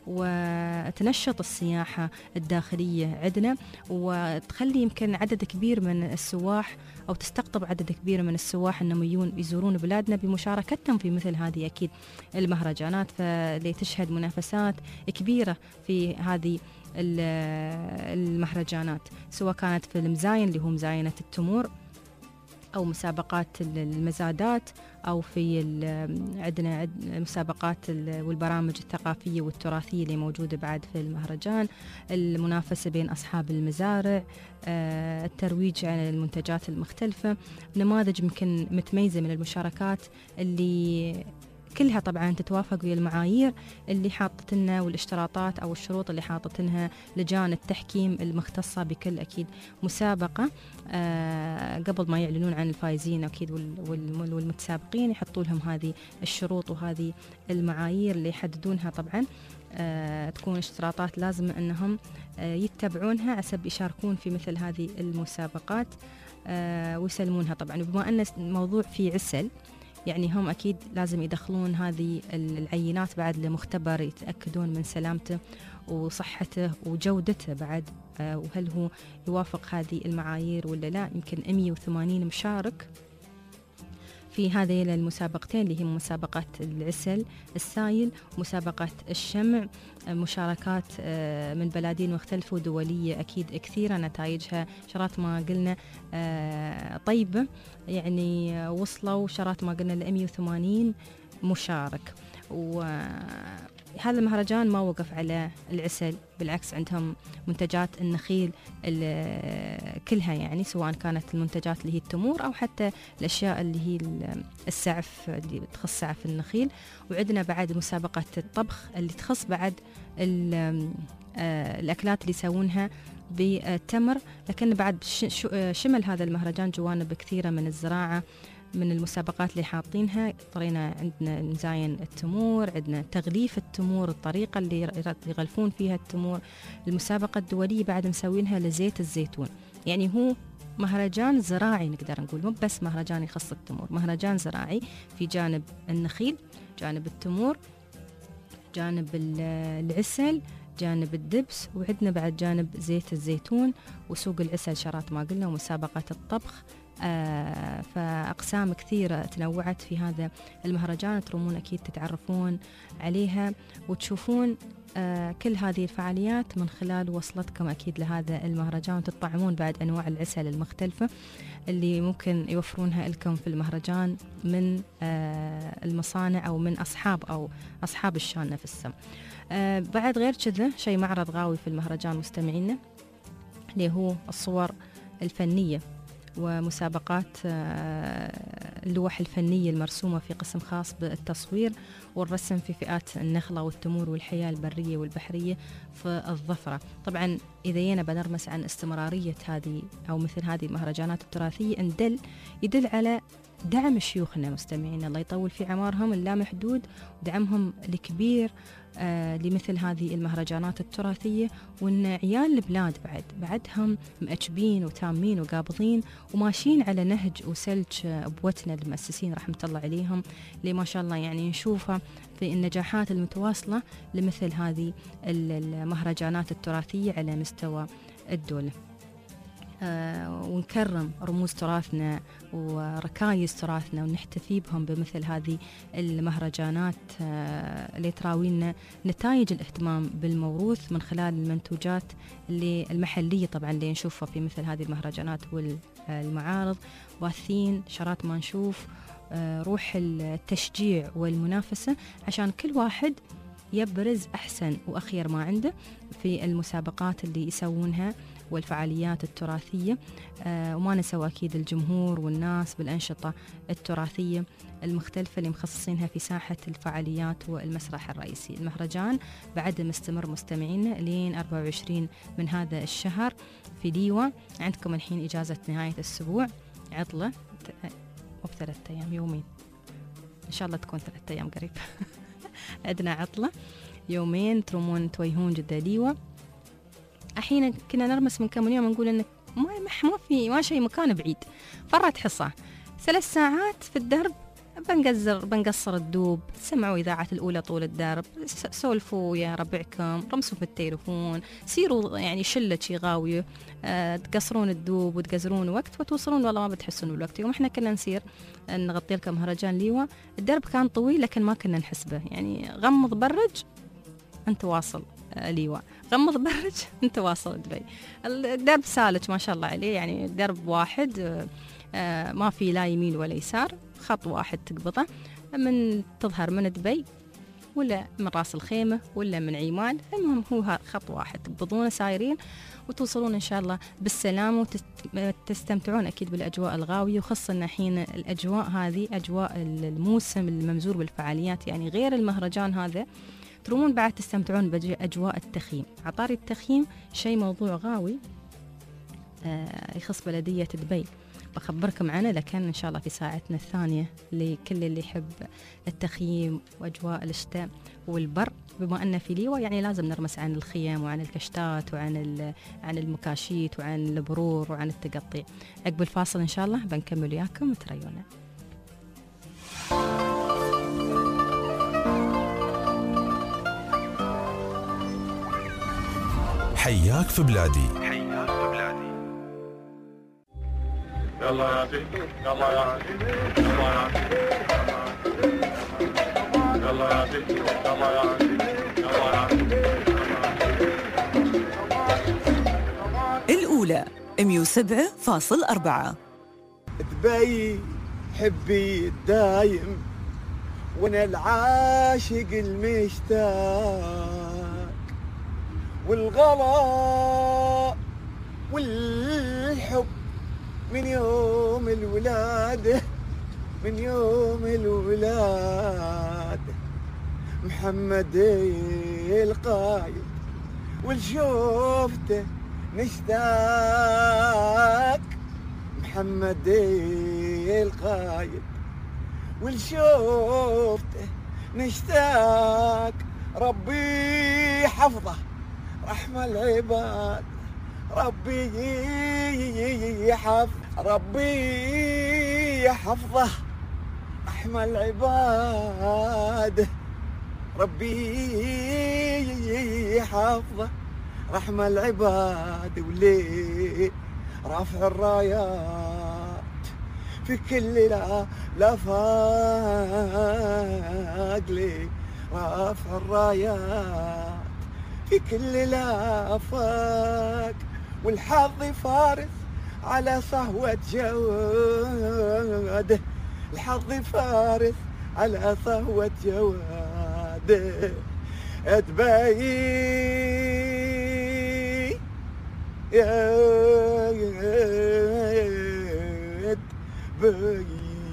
وتنشط السياحة الداخلية عندنا، وتخلي يمكن عدد كبير من السواح أو تستقطب عدد كبير من السواح أنهم يزورون بلادنا بمشاركتهم في مثل هذه أكيد المهرجانات، فاللي تشهد منافسات كبيرة في هذه المهرجانات، سواء كانت في المزاين اللي هو مزاينة التمور، أو مسابقات المزادات، أو في عندنا مسابقات والبرامج الثقافية والتراثية اللي موجودة بعد في المهرجان، المنافسة بين أصحاب المزارع، الترويج على المنتجات المختلفة، نماذج يمكن متميزة من المشاركات اللي كلها طبعا تتوافق ويا المعايير اللي حاطتنا والاشتراطات أو الشروط اللي حاطتنها لجان التحكيم المختصة بكل أكيد مسابقة. قبل ما يعلنون عن الفائزين أكيد والمتسابقين يحطوا لهم هذه الشروط وهذه المعايير اللي يحددونها، طبعا تكون اشتراطات لازم أنهم يتبعونها حسب يشاركون في مثل هذه المسابقات ويسلمونها. طبعا بما أن الموضوع فيه عسل، يعني هم أكيد لازم يدخلون هذه العينات بعد لمختبر يتأكدون من سلامته وصحته وجودته بعد، وهل هو يوافق هذه المعايير ولا لا. يمكن 180 مشارك في هذه المسابقتين اللي هي مسابقة العسل السايل ومسابقة الشمع، مشاركات من بلدين مختلفة ودولية أكيد كثيرة، نتائجها شرات ما قلنا طيبة، يعني وصلوا شرات ما قلنا ل 180 مشارك. وهذا المهرجان ما وقف على العسل، بالعكس عندهم منتجات النخيل كلها، يعني سواء كانت المنتجات اللي هي التمور أو حتى الأشياء اللي هي السعف اللي تخص سعف النخيل. وعندنا بعد مسابقة الطبخ اللي تخص بعد الأكلات اللي يسوونها بالتمر، لكن بعد شمل هذا المهرجان جوانب كثيرة من الزراعة من المسابقات اللي حاطينها. طرينا عندنا نزاين التمور، عندنا تغليف التمور، الطريقة اللي يغلفون فيها التمور. المسابقة الدولية بعد مسوينها لزيت الزيتون، يعني هو مهرجان زراعي نقدر نقول، مو بس مهرجان يخص التمور، مهرجان زراعي في جانب النخيل، جانب التمور، جانب العسل، جانب الدبس، وعندنا بعد جانب زيت الزيتون وسوق العسل شرات ما قلنا، ومسابقة الطبخ. فأقسام كثيرة تنوعت في هذا المهرجان، ترومون أكيد تتعرفون عليها وتشوفون كل هذه الفعاليات من خلال وصلتكم أكيد لهذا المهرجان، وتطعمون بعد أنواع العسل المختلفة اللي ممكن يوفرونها لكم في المهرجان من المصانع أو من أصحاب الشان نفسهم. بعد غير كذا شيء معرض غاوي في المهرجان مستمعينا، اللي هو الصور الفنية ومسابقات اللوح الفنية المرسومة في قسم خاص بالتصوير والرسم في فئات النخلة والتمور والحياة البرية والبحرية في الظفرة. طبعا إذا ينا بنرمس عن استمرارية هذه أو مثل هذه المهرجانات التراثية يدل على دعم شيوخنا مستمعين، الله يطول في عمرهم اللامحدود، ودعمهم الكبير لمثل هذه المهرجانات التراثية، وإن عيال البلاد بعدهم مأجبين وتامين وقابضين وماشيين على نهج وسلج أبوتنا المؤسسين رحمة الله عليهم، اللي ما شاء الله يعني نشوفه في النجاحات المتواصلة لمثل هذه المهرجانات التراثية على مستوى الدولة. ونكرم رموز تراثنا وركايز تراثنا ونحتفي بهم بمثل هذه المهرجانات اللي تراوينا نتائج الاهتمام بالموروث من خلال المنتوجات اللي المحلية طبعا اللي نشوفها في مثل هذه المهرجانات والمعارض، واثين شرات ما نشوف روح التشجيع والمنافسة عشان كل واحد يبرز أحسن وأخير ما عنده في المسابقات اللي يسوونها والفعاليات التراثية. وما نسوا أكيد الجمهور والناس بالأنشطة التراثية المختلفة اللي مخصصينها في ساحة الفعاليات والمسرح الرئيسي. المهرجان بعد مستمر مستمعينا لين 24 من هذا الشهر في ديوة. عندكم الحين إجازة نهاية الأسبوع، عطلة وب3 أيام يومين، إن شاء الله تكون 3 أيام قريب عندنا عطلة يومين ترومون تويهون جدة ديوة. الحين كنا نرمس من كم يوم نقول إنك ما شيء مكان بعيد، فرت حصة 3 ساعات في الدرب بنقصر الدوب، سمعوا إذاعة الأولى طول الدرب، سولفوا يا ربعكم، رمسوا في التليفون، سيروا يعني شلة شي غاوية، تقصرون الدوب وتقزرون وقت وتوصلون والله ما بتحسون بالوقت. يوم احنا كنا نسير نغطي لكم مهرجان ليوة، الدرب كان طويل لكن ما كنا نحسبه، يعني غمض برج انت واصل ليوة، غمض برج انت واصل دبي. الدرب سالك ما شاء الله عليه، يعني درب واحد ما في لا يمين ولا يسار، خط واحد تقبضه من تظهر من دبي ولا من راس الخيمة ولا من عمان، المهم هو خط واحد تقبضونه سايرين وتوصلون إن شاء الله بالسلامة وتستمتعون أكيد بالأجواء الغاوية. وخاصة الحين الأجواء هذه أجواء الموسم الممزور بالفعاليات، يعني غير المهرجان هذا ترومون بعد تستمتعون بأجواء التخييم. عطاري التخييم شيء موضوع غاوي يخص بلدية دبي، بخبركم عنه لكن إن شاء الله في ساعتنا الثانية لكل اللي يحب التخييم وأجواء الشتاء والبر. بما أن في ليوة يعني لازم نرمس عن الخيام وعن الكشتات وعن المكاشيت وعن البرور وعن التقطيع. عقب الفاصل إن شاء الله بنكمل وياكم وتريونا. حياك في بلادي. يلا يا عزيز، يلا يا عزيز، يلا يا عزيز، يلا يا عزيز، يلا يا عزيز، يلا يا عزيز. الأولى 107.4. دبي حبي الدايم وانا العاشق المشتاق، والغلا والحب من يوم الولادة، من يوم الولادة. محمد القايد والشوفته نشتاق، محمد القايد والشوفته نشتاق. ربي حفظه رحم العباد، ربي حفظه رحم العباد، ربي حفظه رحم العباد. وليه رافع الرايات في كل الآفاق، ليه رافع الرايات في كل الآفاق. والحظ فارس على صهوة جواده، الحظ فارس على صهوة جواده. دبي يا دبي،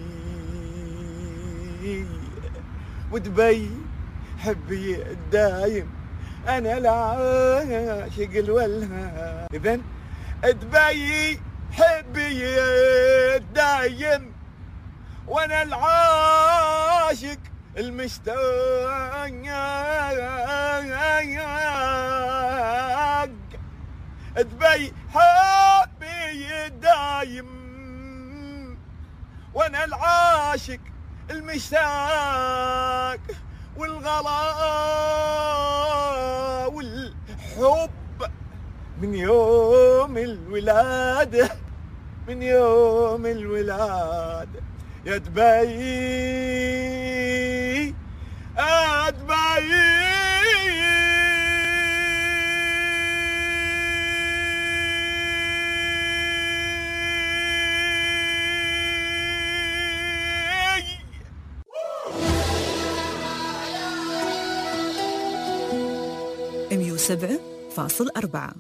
ودبي حبي الدايم أنا العاشق الولهان. إذن دبي حبي الدايم وأنا العاشق المشتاق. دبي حبي الدايم وأنا العاشق المشتاق، والغلا والحب من يوم الولادة، من يوم الولادة. يا دبي يا دبي سبعة فاصل 4.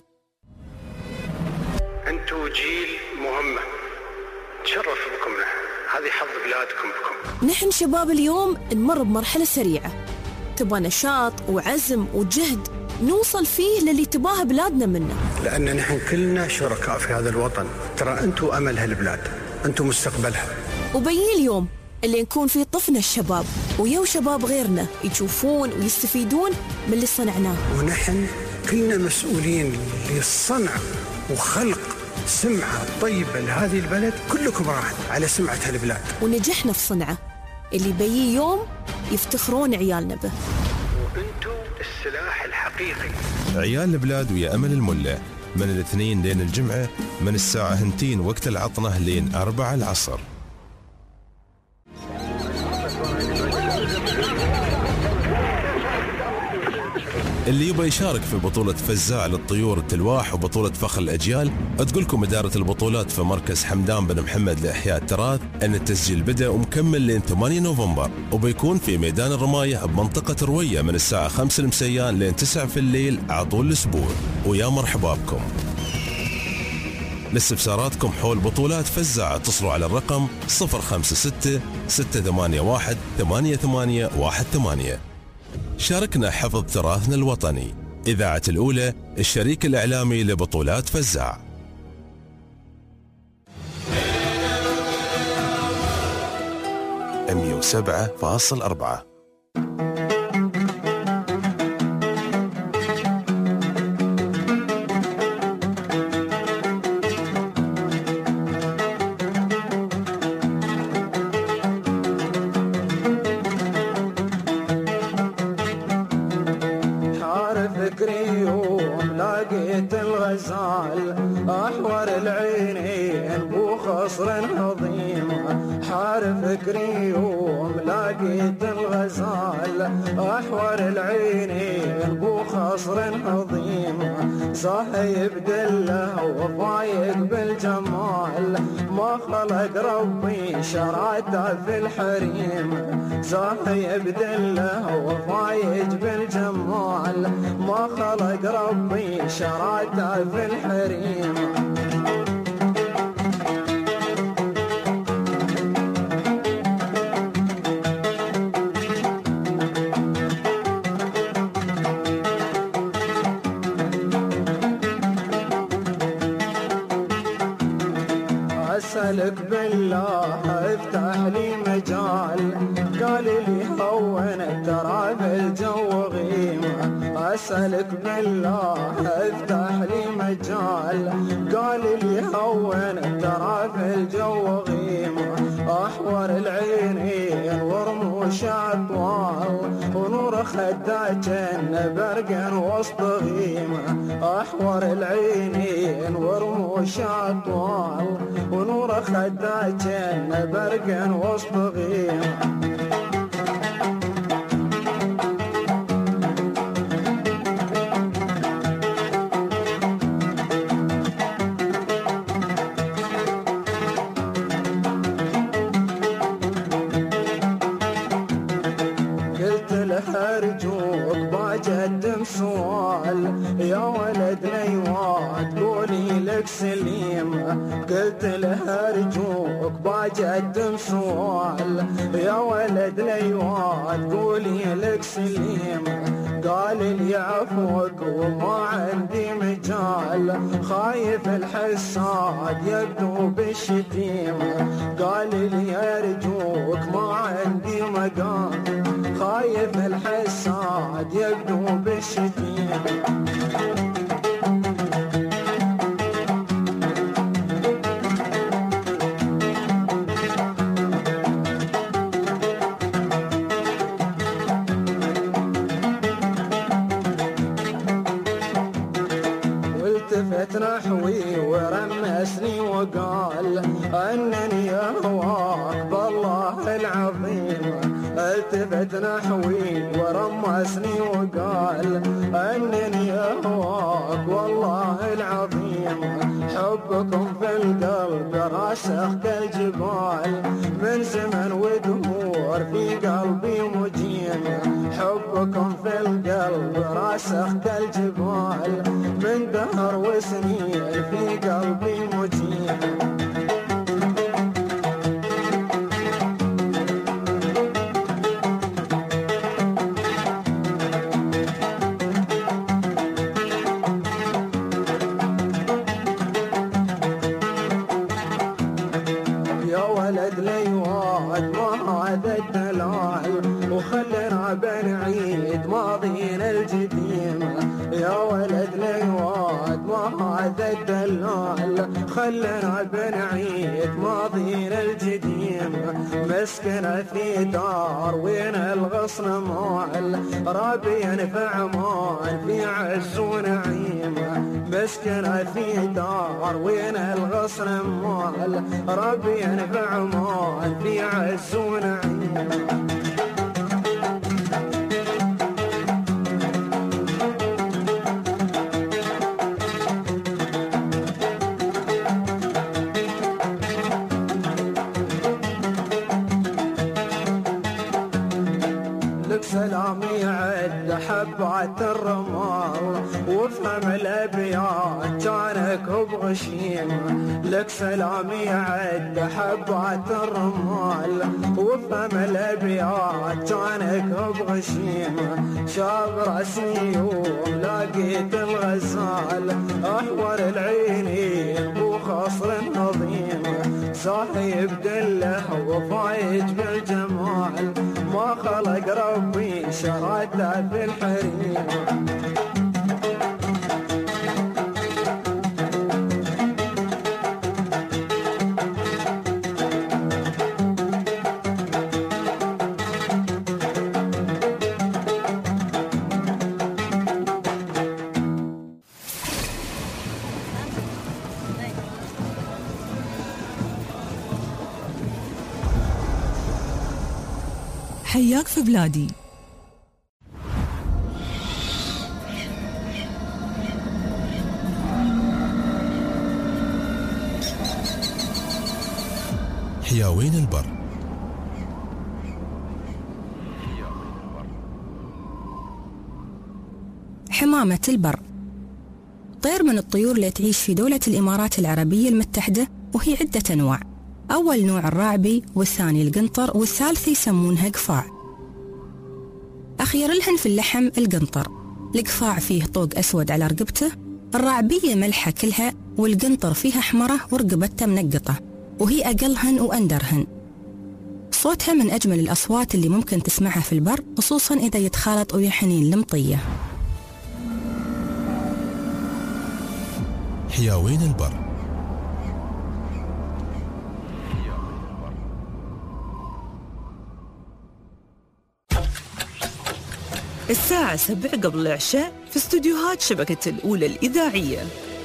انتوا جيل مهمة، تشرف بكم، هذه حظ بلادكم بكم. نحن شباب اليوم نمر بمرحلة سريعة، تبغى نشاط وعزم وجهد نوصل فيه للي تباه بلادنا منه، لأن نحن كلنا شركاء في هذا الوطن. ترى انتوا أمل هالبلاد، انتوا مستقبلها. وبيجي اليوم اللي نكون فيه طفنا الشباب ويو شباب غيرنا يشوفون ويستفيدون من اللي صنعناه، ونحن كلنا مسؤولين للصنع وخلق سمعة طيبة لهذه البلد. كلكم راح على سمعة هالبلاد، ونجحنا في صنعه اللي بيجي يوم يفتخرون عيالنا به. وانتو السلاح الحقيقي. عيال البلاد ويا أمل الملة من الاثنين لين الجمعة من الساعة 2 وقت العطنة لين 4 العصر. اللي يبغى يشارك في بطولة فزاع للطيور التلواح وبطولة فخر الأجيال، تقولكم إدارة البطولات في مركز حمدان بن محمد لإحياء التراث أن التسجيل بدأ ومكمل لين 8 نوفمبر، وبيكون في ميدان الرماية بمنطقة روية من الساعة 5 المسيان لين 9 في الليل على طول الأسبوع، ويا مرحبا بكم. لاستفساراتكم حول بطولات فزاع اتصلوا على الرقم 056 681 8818. شاركنا حفظ تراثنا الوطني. إذاعة الأولى، الشريك الإعلامي لبطولات فزاع. 107.4. أحور العينين بوخصر عظيم، حار فكري يوم لقيت الغزال. أحور العينين بوخصر عظيم، صاحب دله وفايق بالجمال. ما خلق ربي شراته في الحريم، صاحب دله وفايق بالجمال. ما خلق ربي شراته في الحريم. أسألك بالله افتح لي مجال، قال لي هون ترى في الجو غيم. أسألك بالله افتح لي مجال، قال لي هون ترى في الجو غيم. أحور العينين ورموش أطوال، ونور خداج برق وسط غيم. أحور العينين ورموش أطوال، ونور خداج برق وسط غيم. أرجوك بقدم سؤال يا ولد نيوات قولي لك سليم. قلت له أرجوك بقدم سؤال يا ولد نيوات قولي لك سليم. قال لي عفوك وما عندي مجال، خايف الحساد يبدو بالشتيمة. قال لي أرجوك ما عندي مقام، خايف الحساد يبدو بالشتيمة. والتفت نحوي ورمسني وقال أنني أهواك بالله العظيم. التفت نحوي ورمسني وقال أنني أهواك والله العظيم. حبكم في القلب راسخ كالجبال، من زمن ودهور في قلبي مجيم. حبكم في القلب راسخ كالجبال، من دهر وسنين في قلبي مجيم. وخلنا بنعيد ماضينا الجديم. يا ولد ليواد ما هذا الدلال، دلال خلنا بنعيد ماضينا الجديم مسكنة في دار وين الغصن مال رابيا في عمان في عز ونعيم مسكنة في دار وين الغصن مال رابيا في عمان في عز ونعيم سلامي عد حبات الرمال وافهم الابيات كانك بغشيم لك سلامي عد حبات الرمال وافهم الابيات كانك بغشيم شاب راسي يوم لقيت الغزال احور العينين وخصر النظيم صاحب دله وفايج بالجمال ما خلق ربي شراته في الحريم حياك في بلادي. حياوين البر. حمامة البر طير من الطيور اللي تعيش في دولة الإمارات العربية المتحدة، وهي عدة أنواع. أول نوع الراعبي، والثاني القنطر، والثالث يسمونها قفاع. أخير لهن في اللحم القنطر. القفاع فيه طوق أسود على رقبته، الراعبية ملحة كلها، والقنطر فيها حمرة ورقبتها منقطة، وهي أقلهن وأندرهن. صوتها من أجمل الأصوات اللي ممكن تسمعها في البر، خصوصا إذا يتخالط ويا حنين المطية. حياوين البر. الساعة 7 قبل العشاء في استوديوهات شبكة الأولى الإذاعية.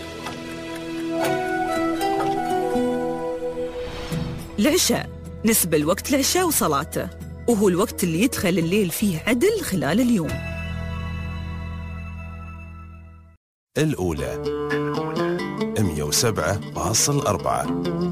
العشاء نسبة لوقت العشاء وصلاته، وهو الوقت اللي يدخل الليل فيه عدل خلال اليوم. الأولى 107.4.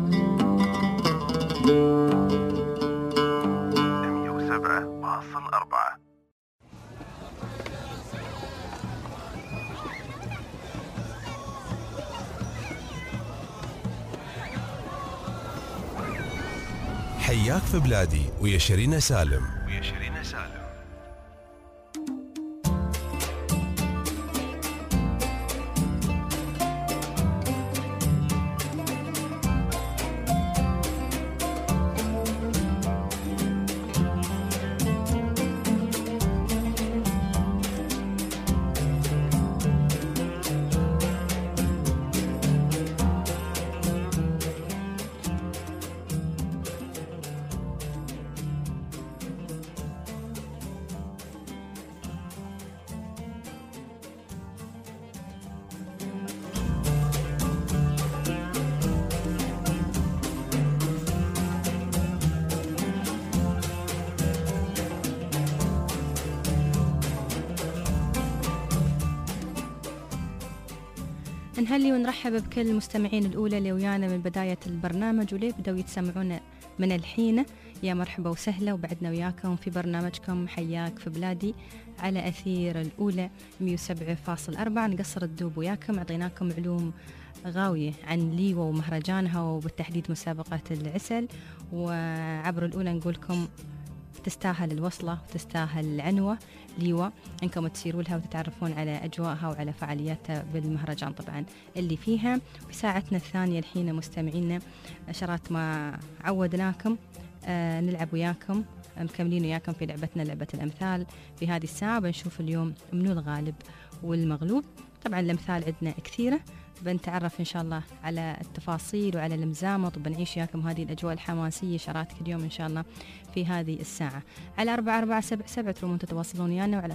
حياك في بلادي ويا شيرين سالم. نهلي ونرحب بكل المستمعين الأولى اللي ويانا من بداية البرنامج وليه بدأوا يتسمعون من الحين. يا مرحبا وسهلا، وبعدنا وياكم في برنامجكم حياك في بلادي على أثير الأولى 107.4. نقصر الدوب وياكم، عطيناكم علوم غاوية عن ليوة ومهرجانها وبالتحديد مسابقة العسل، وعبر الأولى نقولكم تستاهل الوصلة وتستاهل العنوة ليوة، انكم تسيروا لها وتتعرفون على أجواءها وعلى فعالياتها بالمهرجان طبعا اللي فيها. في ساعتنا الثانية الحين مستمعينا شرات ما عودناكم نلعب وياكم، مكملين وياكم في لعبتنا لعبة الأمثال. في هذه الساعة بنشوف اليوم منو الغالب والمغلوب، طبعا الأمثال عندنا كثيرة، بنتعرف إن شاء الله على التفاصيل وعلى المزامط، وبنعيش وياكم هذه الأجواء الحماسية شراتك اليوم إن شاء الله في هذه الساعة. على 4477 ترومون تتواصلون ويانا، وعلى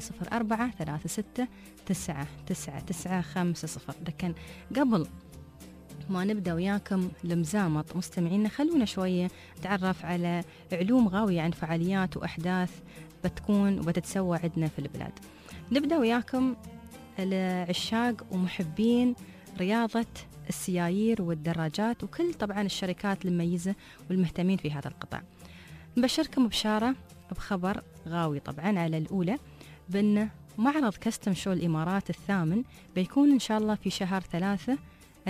0436999950. لكن قبل ما نبدأ وياكم المزامط مستمعينا، خلونا شوية نتعرف على علوم غاوية عن فعاليات وأحداث بتكون وبتتسوى عندنا في البلاد. نبدأ وياكم العشاق ومحبين رياضة السيايير والدراجات وكل طبعا الشركات المميزة والمهتمين في هذا القطاع. نبشركم بشارة بخبر غاوي طبعا على الأولى، بأن معرض كاستم شو الإمارات الثامن بيكون إن شاء الله في شهر 3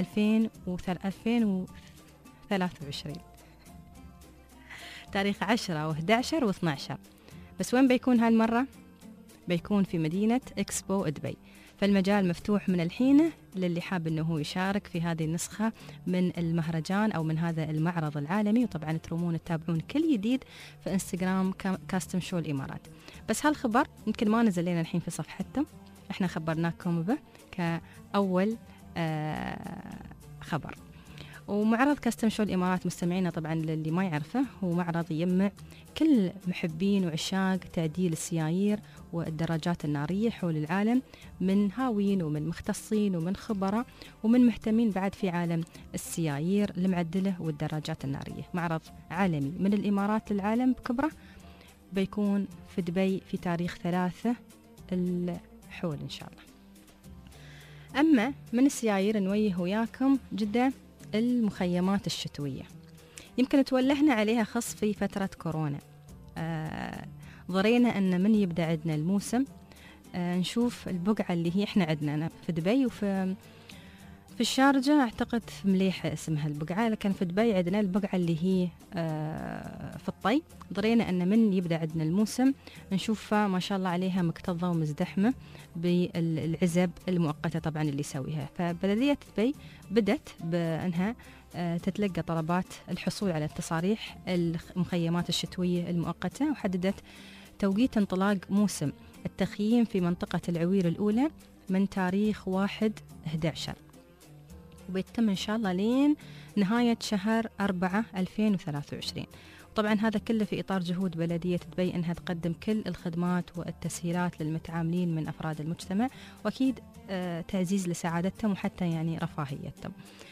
2023 تاريخ 10 و11 و12. بس وين بيكون هالمرة؟ بيكون في مدينة إكسبو دبي. فالمجال مفتوح من الحين للي حاب أنه هو يشارك في هذه النسخة من المهرجان أو من هذا المعرض العالمي. وطبعا ترومون تتابعون كل جديد في انستغرام كاستم شو الإمارات. بس هالخبر يمكن ما نزل لنا الحين في صفحتهم، احنا خبرناكم به كأول خبر. ومعرض كاستم شو الإمارات مستمعينا طبعا للي ما يعرفه، هو معرض يجمع كل محبين وعشاق تعديل السيايير والدراجات النارية حول العالم، من هاوين ومن مختصين ومن خبراء ومن مهتمين بعد في عالم السيايير المعدلة والدراجات النارية. معرض عالمي من الإمارات للعالم بكبره، بيكون في دبي في تاريخ 3 الحول إن شاء الله. أما من السيايير نويه وياكم جدة المخيمات الشتوية، يمكن تولهنا عليها خص في فترة كورونا. ضرينا أن من يبدأ عندنا الموسم نشوف البقعة اللي هي إحنا عندنا في دبي وفي الشارجة، أعتقد في مليحة اسمها البقعة، لكن في دبي عندنا البقعة اللي هي في الطي. ضرينا أن من يبدأ عندنا الموسم نشوفها ما شاء الله عليها مكتظة ومزدحمة بالعزب المؤقتة طبعا اللي يسويها. فبلدية دبي بدت بأنها تتلقى طلبات الحصول على التصاريح المخيمات الشتوية المؤقتة، وحددت توقيت انطلاق موسم التخييم في منطقة العوير الأولى من تاريخ 1/11، وبيتم إن شاء الله لين نهاية شهر 4 2023. طبعا هذا كله في إطار جهود بلدية دبي أنها تقدم كل الخدمات والتسهيلات للمتعاملين من أفراد المجتمع، وأكيد تعزيز لسعادتهم وحتى يعني رفاهيتهم.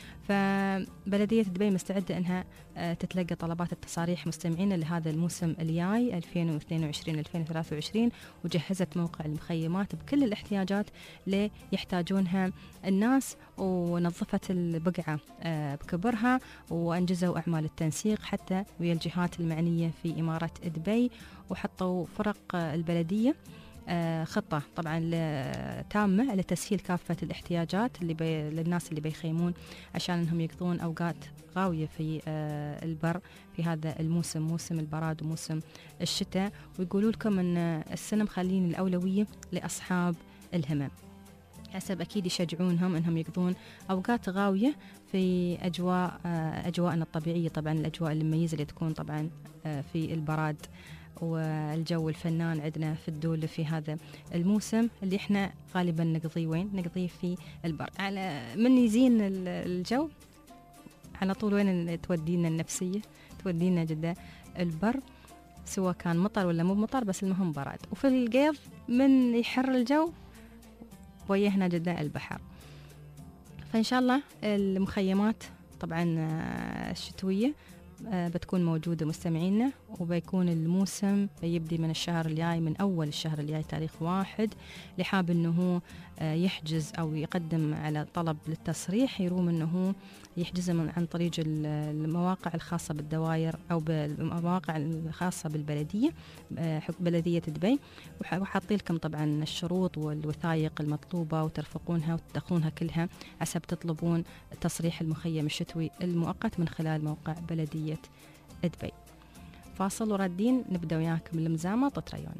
فبلدية دبي مستعدة أنها تتلقى طلبات التصاريح مستمعين لهذا الموسم الجاي 2022-2023، وجهزت موقع المخيمات بكل الاحتياجات اللي يحتاجونها الناس، ونظفت البقعة بكبرها، وأنجزوا أعمال التنسيق حتى ويا الجهات المعنية في إمارة دبي، وحطوا فرق البلدية خطة طبعا تامة لتسهيل كافة الاحتياجات للناس اللي بيخيمون عشان انهم يقضون اوقات غاوية في البر في هذا الموسم، موسم البراد وموسم الشتاء. ويقولوا لكم ان السنة مخلين الأولوية لأصحاب الهمم، حسب أكيد يشجعونهم أنهم يقضون أوقات غاوية في أجواءنا الطبيعية، طبعا الأجواء المميزة اللي تكون طبعا في البراد والجو الفنان عندنا في الدولة في هذا الموسم اللي احنا غالبا نقضيه وين؟ نقضيه في البر. على من يزين الجو على طول وين تودينا النفسية؟ تودينا جدا البر، سواء كان مطر ولا مو مطر، بس المهم براد. وفي القيض من يحر الجو ويهنا جدا البحر. فإن شاء الله المخيمات طبعا الشتوية بتكون موجودة مستمعينا، وبيكون الموسم يبدي من الشهر الجاي، من أول الشهر الجاي تاريخ 1. اللي حاب أنه يحجز أو يقدم على طلب للتصريح يروم أنه يحجز عن طريق المواقع الخاصة بالدوائر أو بالمواقع الخاصة بالبلدية، بلدية دبي، وحاطين لكم طبعا الشروط والوثائق المطلوبة وترفقونها وتدخلونها كلها حسب تطلبون تصريح المخيم الشتوي المؤقت من خلال موقع بلدية دبي. فاصل وردين نبدأ وياكم المزامة طريونا.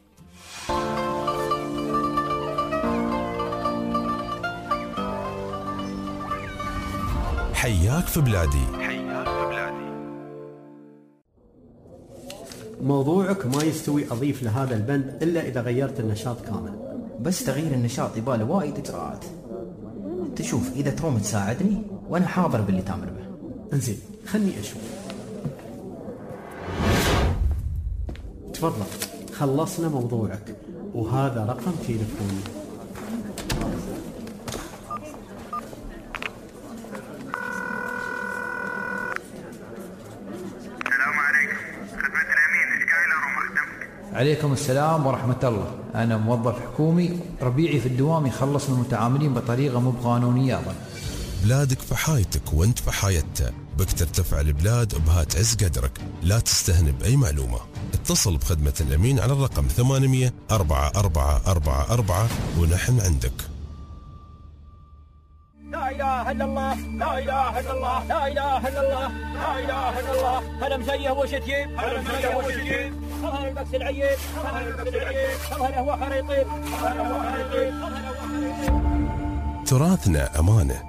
حياك في بلادي. موضوعك ما يستوي أضيف لهذا البند إلا إذا غيرت النشاط كامل. بس تغيير النشاط يباله وايد إجراءات. انت شوف اذا تروم تساعدني وانا حاضر باللي تامر به. انزين خلني اشوف. تفضل خلصنا موضوعك وهذا رقم تليفوني. السلام عليكم، خدمة الأمين سكايلر ومخدمك. عليكم السلام ورحمة الله. أنا موظف حكومي ربيعي في الدوام يخلص المتعاملين بطريقة مو بقانونية أظن. بلادك في حايتك وانت في حايتها، بك ترتفع البلاد بها تعز قدرك. لا تستهن بأي معلومة. اتصل بخدمة الأمين على الرقم 800 4444 ونحن عندك. لا إله إلا الله، لا إله إلا الله، لا إله إلا الله، لا إله إلا الله. هلا مزيه وش تجيب؟ هلا مزيه وش تجيب؟ هلا البكس العيب، هلا البكس العيب، هلا هو خريطين، هلا هو خريطين. تراثنا أمانة.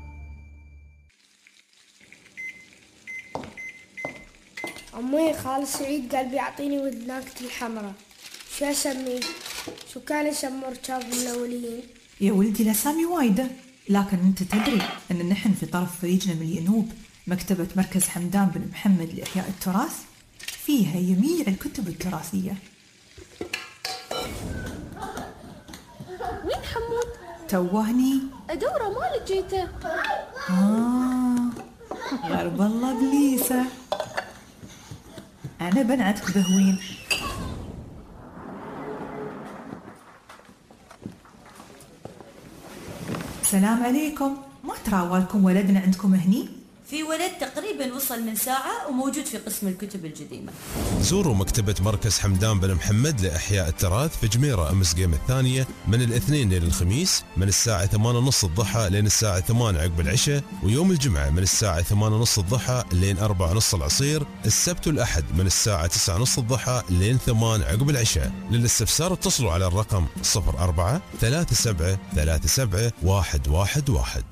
أمي خالد سعيد قال بيعطيني ودناكتي الحمراء، شو أسميه؟ شو كان يسموا ركاب الأوليين؟ يا ولدي الأسامي وايدة، لكن أنت تدري أن نحن في طرف فريجنا من الينوب مكتبة مركز حمدان بن محمد لإحياء التراث، فيها جميع الكتب التراثية. وين حمود؟ توهني أدوره ما لقيته. غرب الله بليسة. أنا بنعتك بهوين. السلام عليكم، ما تراوالكم ولدنا عندكم هني؟ في ولد تقريبا وصل من ساعة وموجود في قسم الكتب القديمة. زوروا مكتبة مركز حمدان بن محمد لإحياء التراث في جميرة أمس قيم الثانية من الاثنين لين الخميس من الساعة 8:30 الضحى لين الساعة 8 عقب العشاء، ويوم الجمعة من الساعة 8:30 الضحى لين 4:30 العصير، السبت والأحد من الساعة 9:30 الضحى لين 8 عقب العشاء. للاستفسار اتصلوا على الرقم 04 37 37 111.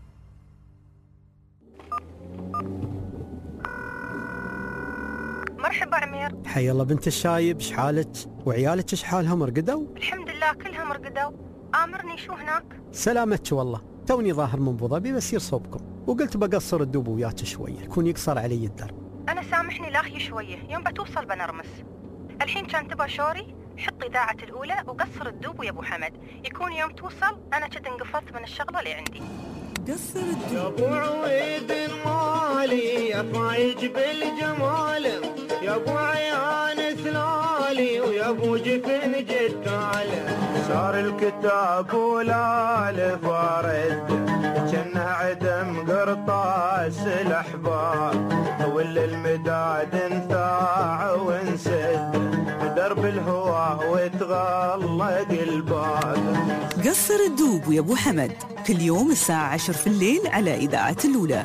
مرحبا عمير. حي الله بنت الشايب، شحالك وعيالك شحالهم رقدوا؟ الحمد لله كلهم رقدوا. آمرني شو هناك؟ سلامتك والله، توني ظاهر من ابو ظبي بسير صوبكم وقلت بقصر الدوب وياك شويه، يكون يقصر علي الدرب. انا سامحني لاخي شويه، يوم بتوصل بنرمس. الحين كان تبى شوري، حط اذاعه الاولى وقصر الدوب ويا ابو حمد، يكون يوم توصل انا كد انقفلت من الشغله اللي عندي. قصر الدوب يا ابو عويد المالي يا فايج بالجمال، يا ابو عيان ثلالي ويا ابو جفن جدال، صار الكتاب ولا الفارد كنا عدم قرطاس الاحباب، ولا المداد انثاع وانسد درب الهوى وتغلق الباب. قصر الدوب ويا ابو حمد كل يوم الساعة 10 في الليل على إذاعة الأولى.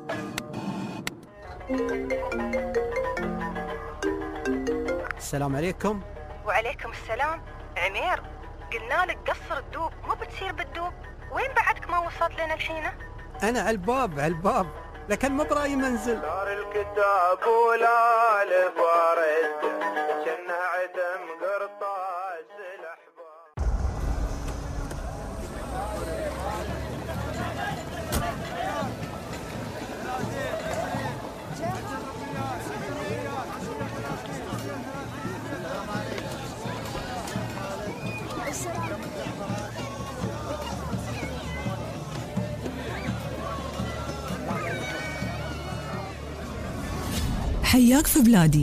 السلام عليكم. وعليكم السلام. عمير قلنا لك قصر الدوب، مو بتصير بالدوب. وين بعدك ما وصلت لنا الحين؟ أنا على الباب لكن ما براي منزل. صار الكتاب ولا الفارد كنا عدم قرطاس الاحباب. حياك في بلادي.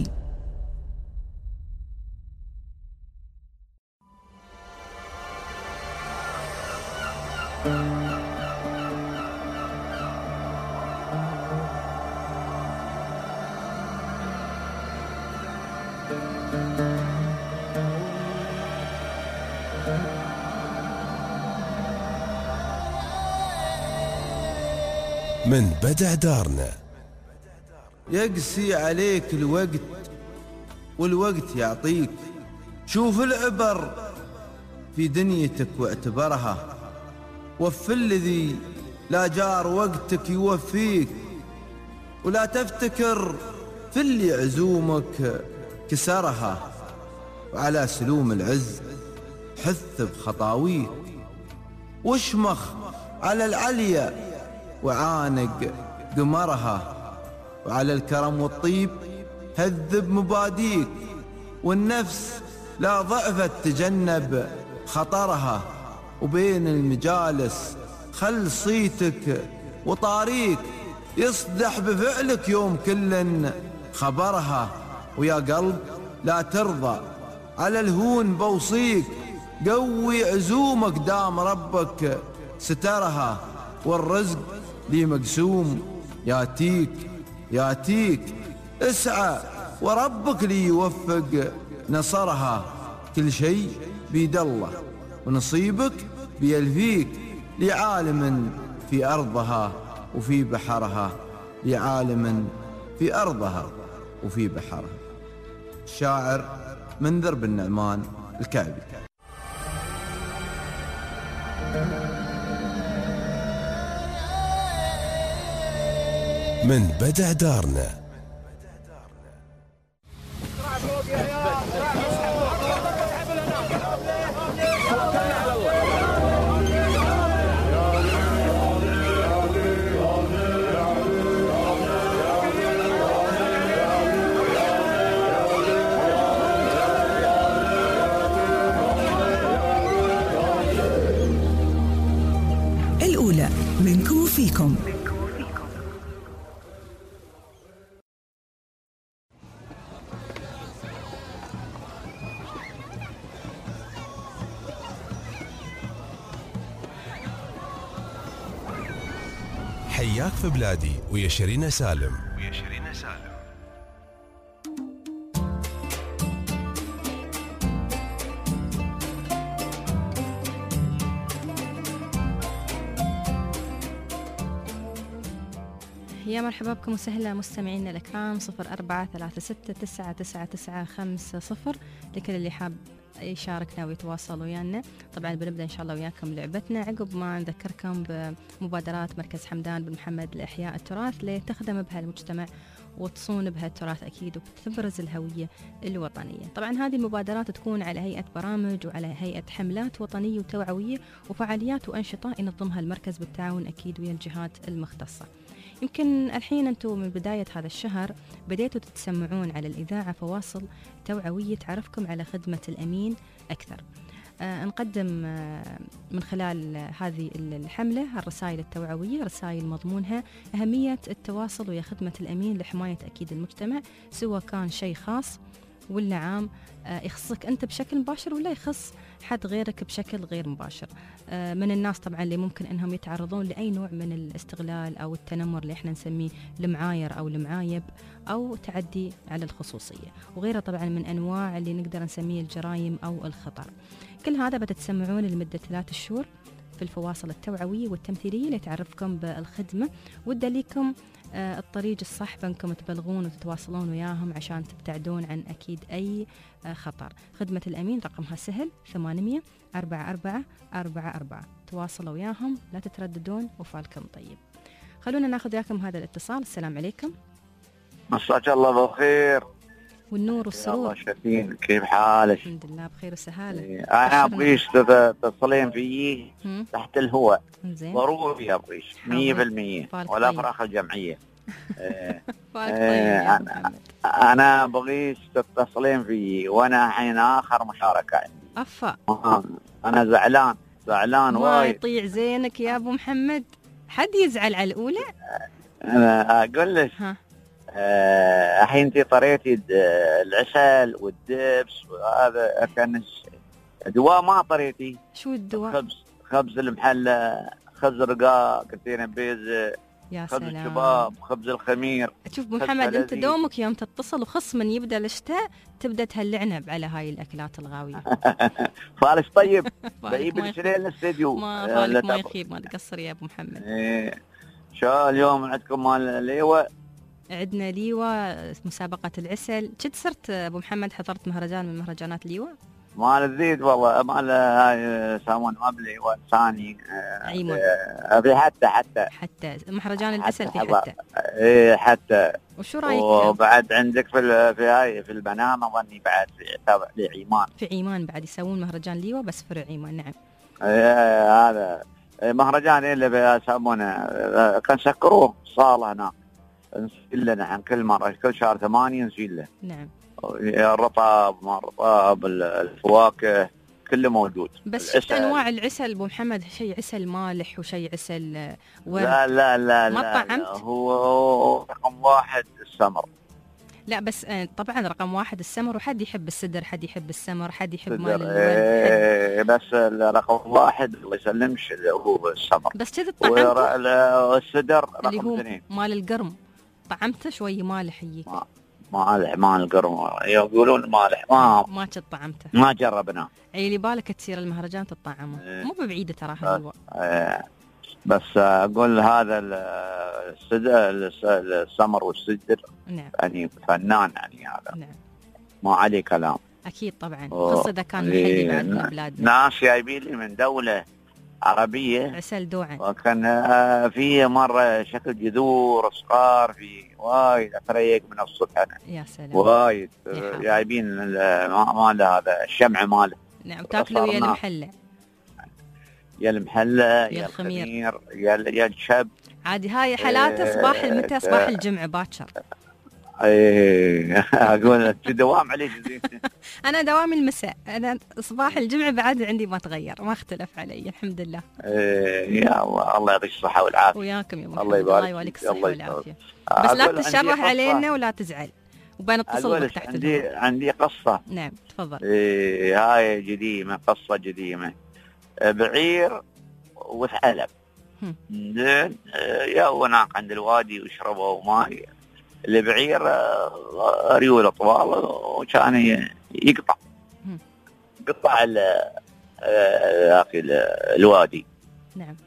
من بدع دارنا. يقسي عليك الوقت والوقت يعطيك، شوف العبر في دنيتك واعتبرها، وفي الذي لا جار وقتك يوفيك، ولا تفتكر في اللي عزومك كسرها، وعلى سلوم العز حث بخطاويك، واشمخ على العليا وعانق قمرها، وعلى الكرم والطيب هذب مباديك، والنفس لا ضعفت تجنب خطرها، وبين المجالس خل صيتك وطاريك يصدح بفعلك يوم كل خبرها. ويا قلب لا ترضى على الهون بوصيك، قوي عزومك دام ربك سترها، والرزق لي مقسوم ياتيك اسعى وربك لي يوفق نصرها. كل شيء بيد الله ونصيبك بيلفيك، لعالم في أرضها وفي بحرها، لعالم في أرضها وفي بحرها. الشاعر منذر بن نعمان الكعبي. من بدع دارنا. الأولى منكم وفيكم. حياك في بلادي ويا شيرين سالم. يا مرحبا بكم وسهلا مستمعينا الأكرام. 0436999950 لكل اللي حاب يشاركنا ويتواصل ويانا. طبعا بنبدأ إن شاء الله وياكم لعبتنا عقب ما نذكركم بمبادرات مركز حمدان بن محمد لإحياء التراث لتخدم بها المجتمع وتصون بها التراث أكيد وتبرز الهوية الوطنية. طبعا هذه المبادرات تكون على هيئة برامج وعلى هيئة حملات وطنية وتوعوية وفعاليات وأنشطة ينظمها المركز بالتعاون أكيد ويا الجهات المختصة. يمكن الحين أنتم من بداية هذا الشهر بديتوا تتسمعون على الإذاعة فواصل توعوية تعرفكم على خدمة الأمين أكثر. نقدم من خلال هذه الحملة الرسائل التوعوية، رسائل مضمونها أهمية التواصل ويا خدمة الأمين لحماية أكيد المجتمع، سواء كان شيء خاص ولا عام يخصك أنت بشكل مباشر ولا يخص حد غيرك بشكل غير مباشر. من الناس طبعا اللي ممكن أنهم يتعرضون لأي نوع من الاستغلال أو التنمر اللي احنا نسميه المعاير أو المعايب أو تعدي على الخصوصية وغيرها طبعا من أنواع اللي نقدر نسميه الجرائم أو الخطر. كل هذا بتتسمعون لمدة 3 شهور في الفواصل التوعوية والتمثيلية اللي تعرفكم بالخدمة وتدليكم الطريق الصح بأنكم تبلغون وتتواصلون وياهم عشان تبتعدون عن أكيد أي خطر. خدمة الأمين رقمها سهل 800 4444. تواصلوا وياهم لا تترددون وفالكم طيب. خلونا ناخذ وياكم هذا الاتصال. السلام عليكم. مساك الله بالخير والنور والسرور. الله شفين، كيف حالك؟ الحمد لله بخير وسهالة. أنا أبغيش تتصلين فيي تحت الهواء ضروري، أبغيش 100% ولا فراخ الجمعية. أنا أبغيش تتصلين فيي وأنا حين آخر مشاركة عندي. أفا أنا زعلان ما يطيع زينك يا أبو محمد. حد يزعل على الأولى؟ أنا أقول لك الحين انت طريتي العسل والدبس وهذا كان دواء ما طريتي. شو الدواء؟ خبز المحلى، خبز رقاق، كنتين بيز، خبز الشباب، خبز الخمير. شوف محمد انت دومك يوم تتصل وخص من يبدا الشتاء تبدا تهلعنا على هاي الاكلات الغاويه. فالك طيب بجيب لك الاستديو. ما فالك ما يخيب، ما تقصر يا ابو محمد. شو اليوم عندكم مال ليوه؟ عندنا ليوة مسابقة العسل. كنت صرت أبو محمد حضرت مهرجان من مهرجانات ليوة؟ مال الزيد والله، مال هاي يسمون مبلي والثاني عيمون في حتى مهرجان العسل في حتى. ايه حتى. وشو رايك؟ وبعد عندك في هاي في البنان اظني بعد تابع لعيمان. في عيمان بعد يسوون مهرجان ليوة بس فرع عيمان. نعم. ايه هذا مهرجان اللي بيسمونه كان سكروه صالة هناك، نسيل له نحن كل مرة كل شهر 8 نسيل له. نعم. الرطب ما الرطب الفواكه كله موجود. بس شفت انواع العسل ابو محمد، شيء عسل مالح وشيء عسل ورد. لا ما طعمت؟ هو رقم 1 السمر. لا بس طبعا رقم 1 السمر، وحد يحب السدر، حد يحب السمر، حد يحب مال الورد. بس رقم 1 الله يسلمش هو السمر. بس كذا طعمته السدر رقم 2 مال القرم. طعمته شوي مالح يجيك. مالح مال القرم يقولون مالح، ما كنت طعمته، ما جربنا. عيلي بالك تصير المهرجان تطعمه. مو ببعيده تراها بس اقول هذا السمر والسدر. نعم. يعني فنان يعني هذا. نعم. ما عليه كلام. اكيد طبعا، خاصه اذا كان محلي بعد من بلادنا. ناس جايبين لي من دوله عربيه عسل دوعه، وكان فيه مره شكل جذور صغار في وايد افريق من الصبح انا. يا سلام. وايد جايبين مال هذا الشمع ماله. نعم. تاكلوا يا المحله، يا المحله، يا الخمير، يا الشب عادي. هاي حالاته صباح متى؟ صباح الجمعه باكر. اقول دوام عليك زين. انا دوام المساء، انا صباح الجمعه بعد عندي ما تغير، ما اختلف علي الحمد لله. يا الله يعطيك الصحه والعافيه. وياكم يا محمد. الله يبارك الصحه والعافيه. بس لا تتشرح علينا ولا تزعل، وبنتصل بك تحت. عندي قصه. نعم تفضل. هاي قديمه، قصه قديمه. بعير وثعلب زين يا هناك عند الوادي ويشربوا ماي. البعير ريول طوال وكان يقطع الوادي. نعم.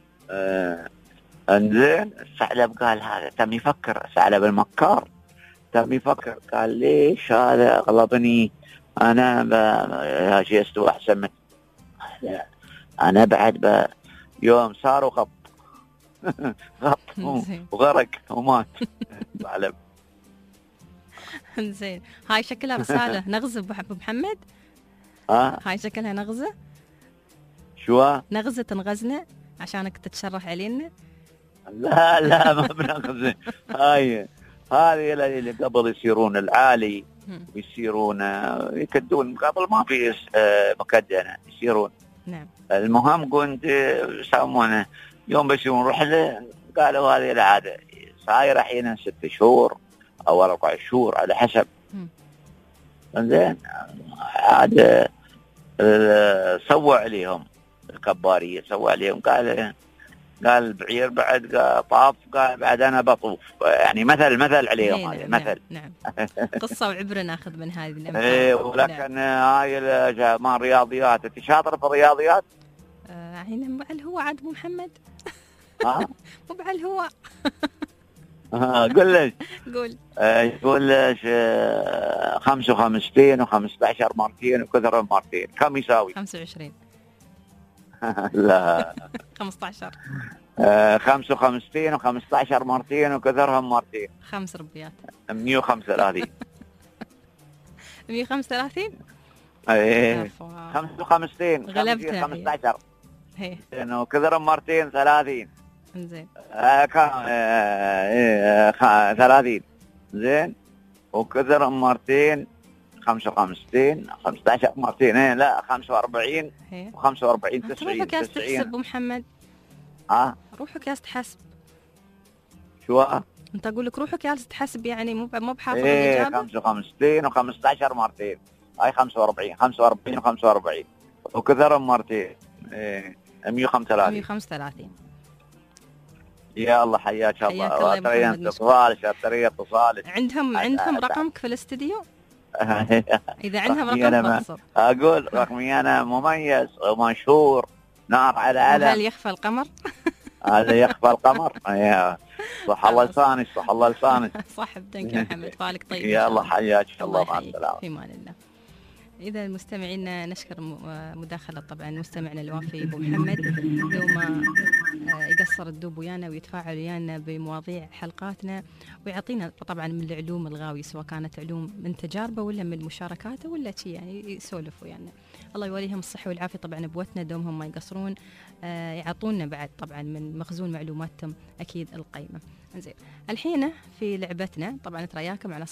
انزين الثعلب قال هذا تم يفكر، الثعلب المكار تم يفكر، قال ليش هذا غلطني انا شيء استوى احسن من انا بعد يوم صار وغط غط وغرق ومات الثعلب. زين. هاي شكلها رسالة نغزة ابو محمد. هاي شكلها نغزة. شو نغزة تنغزنا عشانك تتشرح علينا؟ لا ما بنغزة. هذه اللي قبل يصيرون العالي ويصيرون يكدون، قبل ما في مكدنة يصيرون. نعم. المهم كنت يسمونه يوم بيصيرون رحلة، قالوا هذه العادة صايرة حين 6 شهور أو 4 شهور على حسب. زين عاد سوى عليهم الكبارية، سوى عليهم قال البعير بعد طاف، قال بعد أنا بطوف، يعني مثل عليهم. هذا مثل. نعم. قصة وعبرة ناخذ من هذه الأمثال. ولكن هاي ما رياضيات. أنت شاطر في الرياضيات؟ يعني مبعل هو عاد أبو محمد. مبعل هو. قل ليش. قول. يقول ليش 55 و15 مرتين وكثر مرتين كم يساوي؟ 25. لا 15. 55 و15 مرتين وكثرهم مرتين 5 ربيات 135. 135. ايه 55 غلبتها 15 هي انه كثرهم مرتين 30. زين. 30 زين وكثرهم مرتين 55 15 مرتين. لا 45 و45 90. روحوا كاس تحسب ابو محمد. روحوا كاس تحسب. شو انت اقول لك روحوا كاس تحسب، يعني مو بحافظ الاجابه. 55 و15 مرتين هاي 45 و45 وكثرهم مرتين 135. يا الله حياك الله. اتصال عندهم رقمك في الاستديو؟ إذا عندهم رقم فصل. أقول رقمي أنا مميز ومشهور، نار على علم. هل يخفى القمر؟ هذا يخفى القمر. صح الله لسانك، صح الله لسانك. صاحبتك يا محمد، بالك طيب. يا الله حياك الله، مع السلامة. في امان الله. إذا المستمعين نشكر مداخلة طبعا مستمعنا الوافي أبو محمد، يوم يقصر الدوب ويانا ويتفاعل ويانا بمواضيع حلقاتنا، ويعطينا طبعا من العلوم الغاوية، سواء كانت علوم من تجاربه ولا من مشاركاته ولا شيء، يعني يسولف ويانا. الله يوليهم الصحة والعافية طبعا بوتنا، دومهم ما يقصرون، يعطونا بعد طبعا من مخزون معلوماتهم أكيد القيمة. زين، الحين في لعبتنا طبعا ترياكم على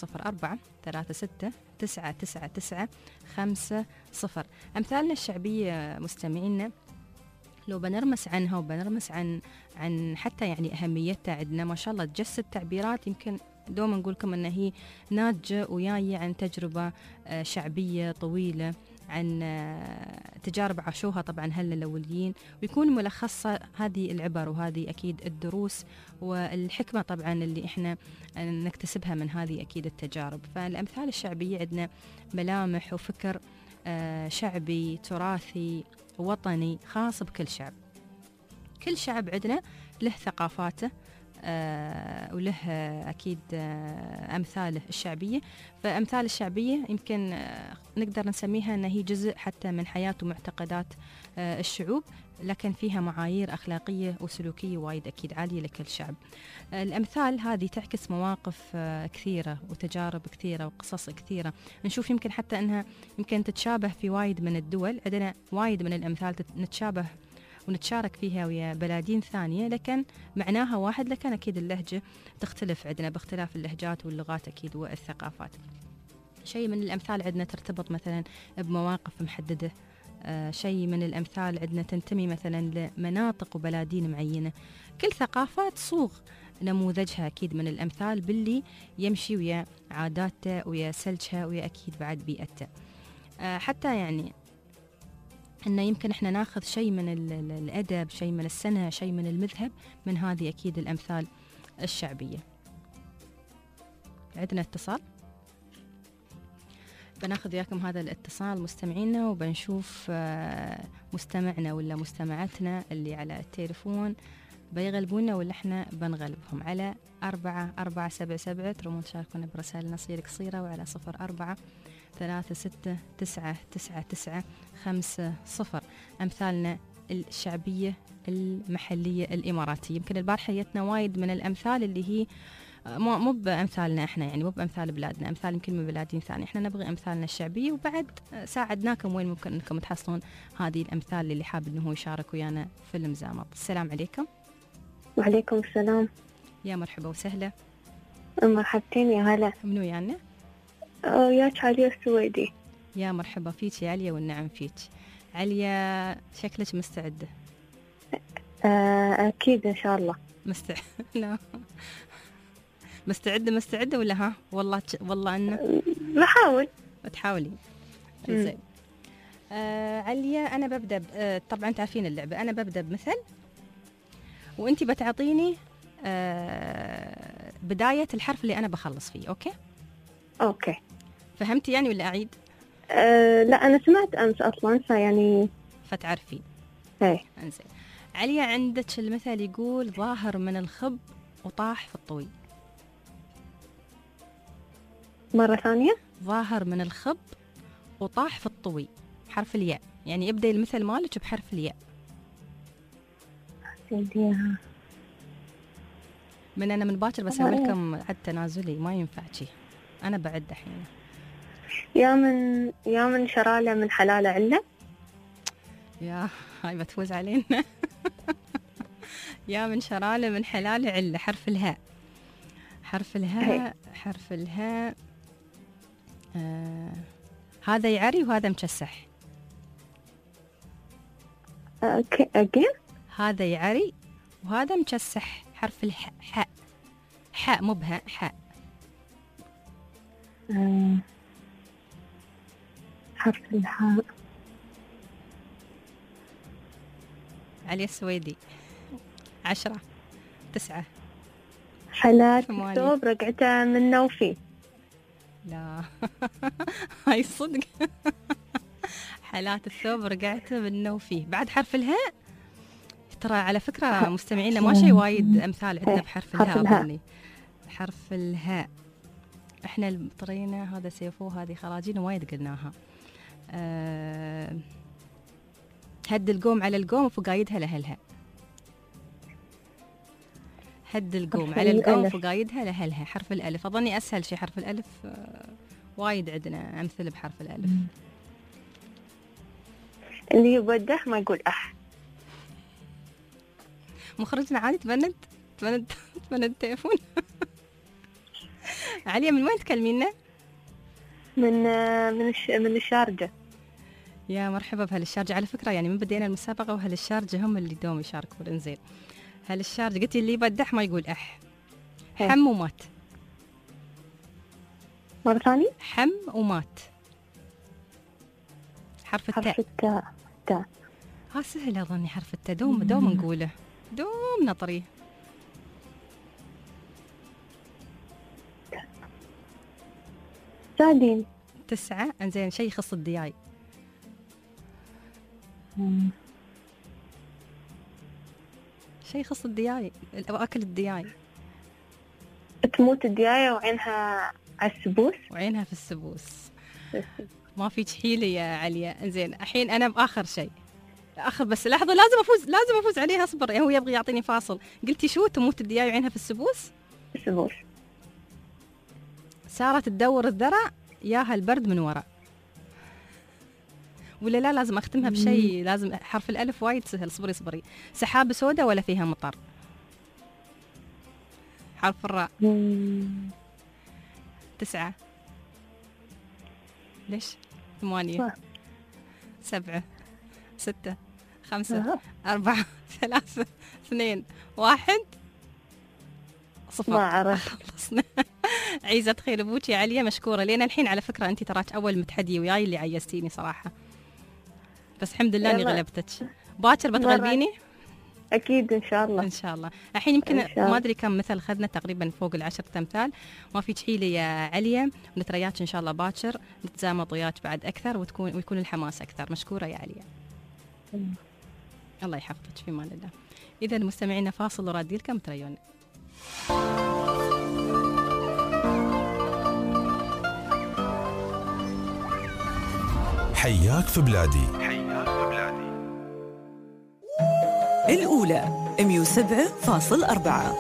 04369995. أمثالنا الشعبية مستمعينا لو بنرمس عنها وبنرمس عن حتى يعني أهميتها عندنا، ما شاء الله تجسد تعبيرات يمكن دوما نقول لكم أن هي ناتجة وياية عن تجربة شعبية طويلة، عن تجارب عاشوها طبعا هلا الأوليين، ويكون ملخصة هذه العبر وهذه أكيد الدروس والحكمة طبعا اللي إحنا نكتسبها من هذه أكيد التجارب. فالأمثال الشعبية عندنا ملامح وفكر شعبي تراثي وطني خاص بكل شعب. كل شعب عندنا له ثقافاته وله أكيد أمثاله الشعبية. فأمثال الشعبية يمكن نقدر نسميها أنها هي جزء حتى من حياة ومعتقدات الشعوب، لكن فيها معايير أخلاقية وسلوكية وايد أكيد عالية لكل شعب. الأمثال هذه تعكس مواقف كثيرة وتجارب كثيرة وقصص كثيرة، نشوف يمكن حتى أنها يمكن تتشابه في وايد من الدول، عندنا وايد من الأمثال نتشابه ونتشارك فيها ويا بلادين ثانية لكن معناها واحد، لكن أكيد اللهجة تختلف عندنا باختلاف اللهجات واللغات أكيد والثقافات. شيء من الأمثال عندنا ترتبط مثلا بمواقف محددة، شيء من الأمثال عندنا تنتمي مثلا لمناطق وبلادين معينة. كل ثقافة تصوغ نموذجها أكيد من الأمثال باللي يمشي ويا عاداتها ويا سلجها ويا أكيد بعد بيئتها. حتى يعني إنه يمكن إحنا ناخذ شيء من الأدب، شيء من السنة، شيء من المذهب من هذه أكيد الأمثال الشعبية. عندنا اتصال، بناخذ وياكم هذا الاتصال مستمعينا، وبنشوف مستمعنا ولا مستمعتنا اللي على التليفون بيغلبونا ولا احنا بنغلبهم. على 4477 ترمون تشاركونا برسائل نصير قصيرة، وعلى 0436999950. أمثالنا الشعبية المحلية الإماراتية. يمكن البارحة جتنا وايد من الأمثال اللي هي مو بأمثالنا احنا، يعني مو بأمثال بلادنا، أمثال يمكن من بلادين ثانية. احنا نبغي أمثالنا الشعبية، وبعد ساعدناكم وين ممكن أنكم تحصلون هذه الأمثال اللي حاب أنه هو يشارك ويانا في المزامط. السلام عليكم. وعليكم السلام. يا مرحبا وسهلا. مرحبتين يا هلا. منو يانا؟ وياك عليا السويدي. يا مرحبا فيك يا عليا، والنعم فيك. عليا شكلك مستعدة. أكيد إن شاء الله. لا مستعدة ولا ها؟ والله أنه بحاول. تحاولين. زين. عليا أنا ببدأ طبعا تعرفين اللعبة، أنا ببدأ بمثل وأنتي بتعطيني بداية الحرف اللي أنا بخلص فيه. أوكي. فهمتي يعني ولا أعيد؟ لا أنا سمعت أمس أصلا فيعني فتعرفين. إيه. إنزين. عليا عندك المثل يقول ظاهر من الخب وطاح في الطوي. مرة ثانية. ظاهر من الخب وطاح في الطوي، حرف الياء، يعني يبدأ المثل مالك بحرف الياء. من أنا من باكر بسوي لكم عد تنازلي، ما ينفع شي، أنا بعد الحين. يا من شرالة من حلالة علة. يا هاي بتفوز علينا. يا من شرالة من حلالة علة، حرف الهاء. حرف الهاء. هذا يعري وهذا مكسح. أجين. هذا يعري وهذا مكسح، حرف الحاء. حاء مو بها، حاء. حرف الحاء. علي السويدي. 10 9 حالات الثوب رقعتها من نوفي. لا هاي صدق. حالات الثوب رقعته من نوفي. بعد حرف الهاء. ترى على فكرة مستمعينا ما شيء وايد أمثال عندنا بحرف الهاء أظني. حرف الهاء احنا الطرينة هذا سيفو، هذه خراجين وايد قلناها. هد القوم على القوم وفقايدها لهلها. هد القوم على القوم وفقايدها لهلها. حرف الألف أظني أسهل شيء حرف الألف. وايد عندنا أمثلة بحرف الألف. اللي يودح ما يقول أح. مخرجنا عادي تبند التليفون. عليا من وين تكلمينا؟ من الشارجة. يا مرحبا بأهل الشارجة. على فكرة يعني من بدينا المسابقة وأهل الشارجة هم اللي دوم يشاركوا. انزين أهل الشارجة قلتي اللي يبدح ما يقول أح. حم ومات. مرة ثانية. حم ومات. حرف التاء. ها سهل أظني حرف التاء. دوم نقوله. دوم نطريه. سادين. 9. انزين شيء يخص الدياي. شيء يخص الدياي أو أكل الدياي. تموت الدياية وعينها على السبوس. وعينها في السبوس. ما في حيلة يا عليا. انزين الحين أنا بآخر شيء. آخر بس لحظة لازم أفوز عليها. أصبر يعني هو يبغي يعطيني فاصل. قلتي شو؟ تموت الدياي وعينها في السبوس. السبوس. صارت تدور الذرع ياها البرد من وراء. ولا لا لازم أختمها بشيء. لازم حرف الألف وايد سهل. صبري. سحاب سودة ولا فيها مطر. حرف الراء. 9. ليش؟ 8 7 6 5 4 3 2 1 0. ما أعرف. خلصنا. عيزة تخيل أبوك يا عليا مشكورة. لين الحين على فكرة أنت تراك أول متحدية وياي اللي عيستيني صراحة. بس الحمد لله إني غلبتك. باكر بتغلبيني؟ أكيد إن شاء الله. إن شاء الله. الحين يمكن ما أدري كم مثل خذنا تقريبا فوق 10 أمثال. ما في حيلة يا عليا. نترياك إن شاء الله باكر نتزامط وياك بعد أكثر ويكون الحماس أكثر. مشكورة يا عليا. الله يحفظك في مان الله. إذا مستمعينا فاصل ورادي لكم تريون. حياك في بلادي. الأولى 107.4.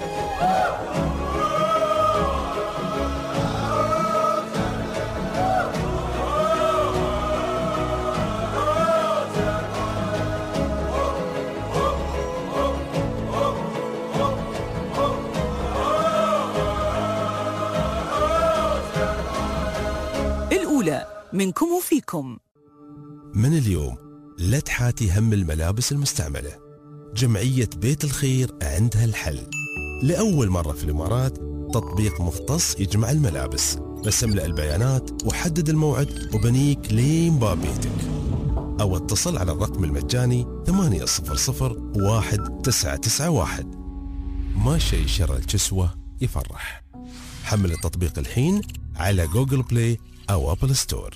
الأولى منكم وفيكم. من اليوم لا تحاتي هم الملابس المستعملة. جمعية بيت الخير عندها الحل. لأول مرة في الإمارات تطبيق مختص يجمع الملابس. بس املأ البيانات وحدد الموعد وبنيك لين باب بيتك. أو اتصل على الرقم المجاني 800-1991. ما شيء شر الكسوة يفرح. حمل التطبيق الحين على جوجل بلاي أو أبل ستور.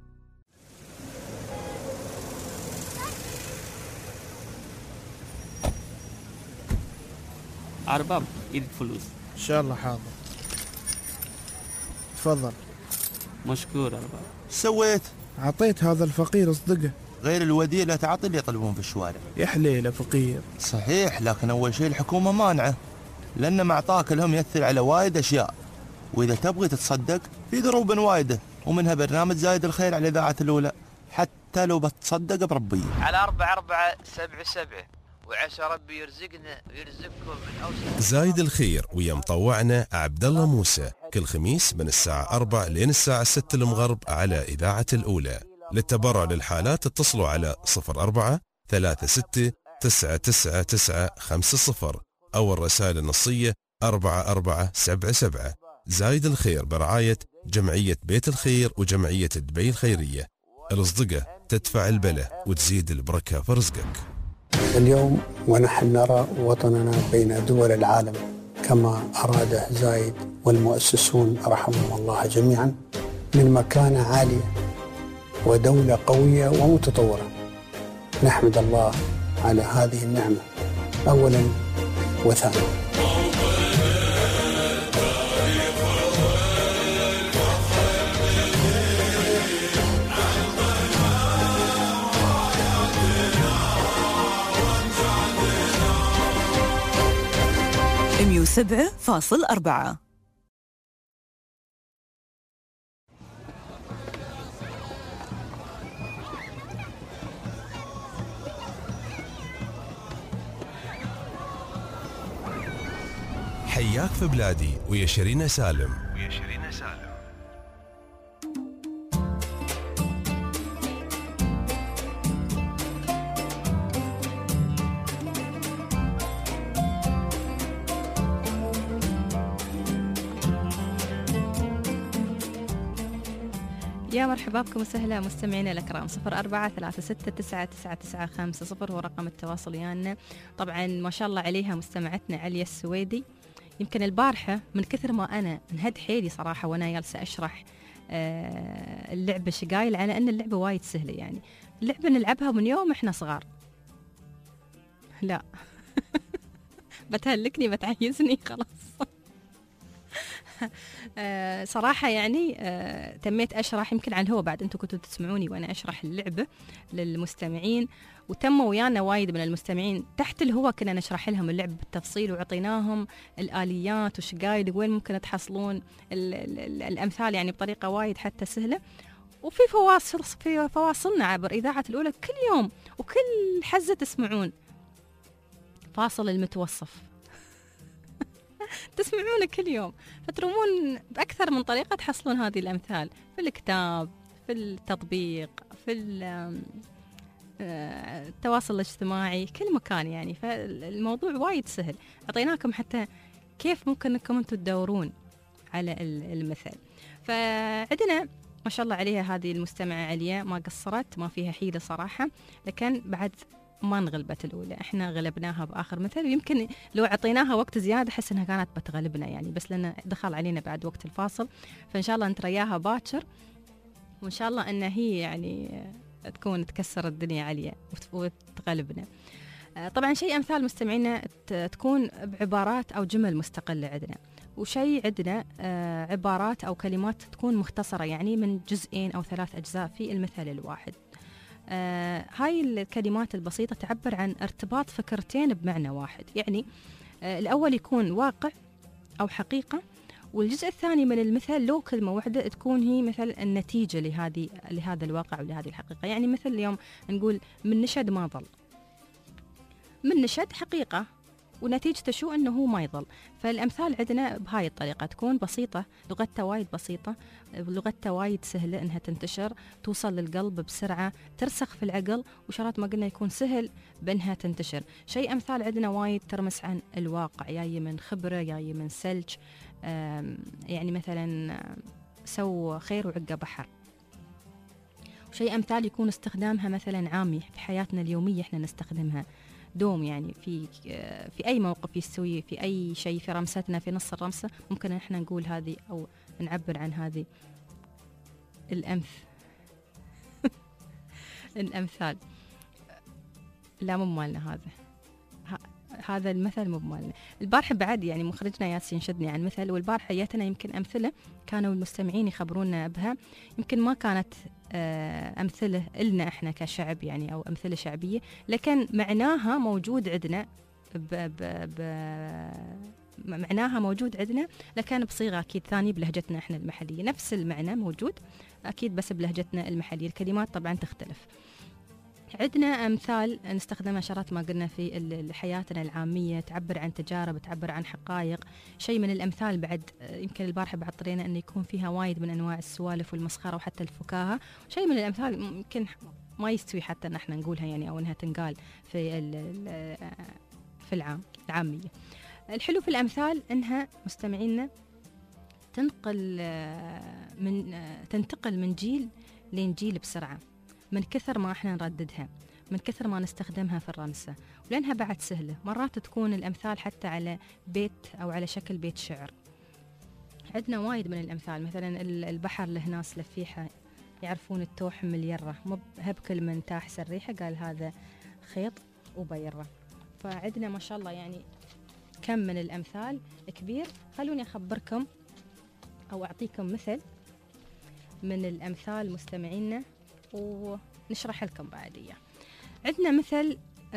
عرباب ايدك فلوس. ان شاء الله حاضر. تفضل. مشكور عرباب. سويت؟ عطيت هذا الفقير اصدقه. غير الوديع لا تعطي اللي يطلبون في الشوارع. يا حليله فقير. صحيح، لكن اول شيء الحكومه مانعه، لان معطاك لهم ياثر على وايد اشياء. واذا تبغي تتصدق في دروب وايده، ومنها برنامج زايد الخير على اذاعه الاولى. حتى لو بتصدق بربيه على 4477 وعسى ربي يرزقنا ويرزقكم من أوسع. زايد الخير ويا مطوعنا عبد الله موسى كل خميس من الساعة 4 لين الساعة 6 المغرب على إذاعة الأولى. للتبرع للحالات اتصلوا على 0436999950 أو الرسائل النصية 4477. زايد الخير برعاية جمعية بيت الخير وجمعية دبي الخيرية. الأصدقة تدفع البلة وتزيد البركة في رزقك. اليوم ونحن نرى وطننا بين دول العالم كما أراده زايد والمؤسسون رحمهم الله جميعا من مكانة عالية ودولة قوية ومتطورة. نحمد الله على هذه النعمة أولا وثانيا. مية 7.4. وياك في بلادي ويا شيرين سالم. يا مرحبا بكم وسهلا مستمعينا الأكرام. 0436999950 هو رقم التواصل ويانا. طبعا ما شاء الله عليها مستمعتنا عليا السويدي. يمكن البارحة من كثر ما أنا انهد حيلي صراحة وأنا جالسة أشرح اللعبة شقايل، على أن اللعبة وايد سهلة، يعني اللعبة نلعبها من يوم إحنا صغار. لا بتهلكني بتعيزني خلاص. صراحة يعني تميت أشرح يمكن عن الهوا، بعد أنتم كنتوا تسمعوني وأنا أشرح اللعبة للمستمعين، وتموا ويانا وايد من المستمعين تحت الهوا كنا نشرح لهم اللعبة بالتفصيل، وعطيناهم الآليات وش قايد وين ممكن تحصلون الأمثال، يعني بطريقة وايد حتى سهلة. وفي فواصلنا عبر إذاعة الأولى كل يوم وكل حزة تسمعون فاصل المتوصف تسمعونه كل يوم، فترومون بأكثر من طريقة تحصلون هذه الأمثال، في الكتاب، في التطبيق، في التواصل الاجتماعي، كل مكان يعني. فالموضوع وايد سهل، أعطيناكم حتى كيف ممكن أنكم أنتم تدورون على المثل. فعندنا ما شاء الله عليها هذه المستمعة عليا، ما قصرت، ما فيها حيلة صراحة، لكن بعد ما انغلبت الأولى، احنا غلبناها بآخر مثل، ويمكن لو عطيناها وقت زيادة أحس أنها كانت بتغلبنا يعني، بس لأنه دخل علينا بعد وقت الفاصل، فإن شاء الله نترياها باكر، وإن شاء الله أن هي يعني تكون تكسر الدنيا عليا وتغلبنا. طبعا شيء أمثال مستمعينا تكون بعبارات أو جمل مستقلة عندنا، وشيء عندنا عبارات أو كلمات تكون مختصرة، يعني من جزئين أو 3 أجزاء في المثل الواحد. هاي الكلمات البسيطة تعبر عن ارتباط فكرتين بمعنى واحد، يعني الأول يكون واقع أو حقيقة، والجزء الثاني من المثل لو كلمة واحدة تكون هي مثل النتيجة لهذا الواقع ولهذه الحقيقة. يعني مثل اليوم نقول من نشد ما ضل، من نشد حقيقة ونتيجته شو أنه هو ما يضل. فالأمثال عندنا بهاي الطريقة تكون بسيطة، لغتها وايد بسيطة، لغتها وايد سهلة أنها تنتشر، توصل للقلب بسرعة، ترسخ في العقل، وشرط ما قلنا يكون سهل بأنها تنتشر. شيء أمثال عندنا وايد ترمس عن الواقع، جاي من خبرة، جاي من سلج، يعني مثلا سو خير وعقى بحر. وشيء أمثال يكون استخدامها مثلا عامي في حياتنا اليومية، احنا نستخدمها دوم، يعني في أي موقف يستوي، في أي شيء، في رمستنا، في نص الرمسة ممكن إحنا نقول هذه أو نعبر عن هذه الأمثال. لا مو مالنا هذا المثل مو مالنا. البارحة بعد يعني مخرجنا ياسين شدني عن مثل، والبارحة جاتنا يمكن أمثلة كانوا المستمعين يخبرونا بها، يمكن ما كانت أمثلة إلنا إحنا كشعب يعني، أو أمثلة شعبية، لكن معناها موجود عندنا معناها موجود عندنا، لكن بصيغة أكيد ثانية بلهجتنا إحنا المحلية. نفس المعنى موجود أكيد بس بلهجتنا المحلية، الكلمات طبعا تختلف. عندنا أمثال نستخدمها شرط ما قلنا في حياتنا العامية، تعبر عن تجارب، تعبر عن حقائق. شيء من الأمثال بعد يمكن البارحة بعد طرينا أن يكون فيها وايد من أنواع السوالف والمسخرة وحتى الفكاهة. شيء من الأمثال يمكن ما يستوي حتى أن احنا نقولها يعني، أو أنها تنقال في العامية. الحلو في الأمثال أنها مستمعينا تنتقل من جيل لين جيل بسرعة، من كثر ما احنا نرددها، من كثر ما نستخدمها في الرمسة، ولأنها بعد سهلة. مرات تكون الأمثال حتى على بيت أو على شكل بيت شعر. عندنا وايد من الأمثال، مثلا البحر له ناس لفيحة يعرفون التوح من اليرة، مو هبكل من تاح سريحة قال هذا خيط وبيرة. فعندنا ما شاء الله يعني كم من الأمثال كبير. خلوني أخبركم أو أعطيكم مثل من الأمثال مستمعينا ونشرح لكم بعد إياه. عندنا مثل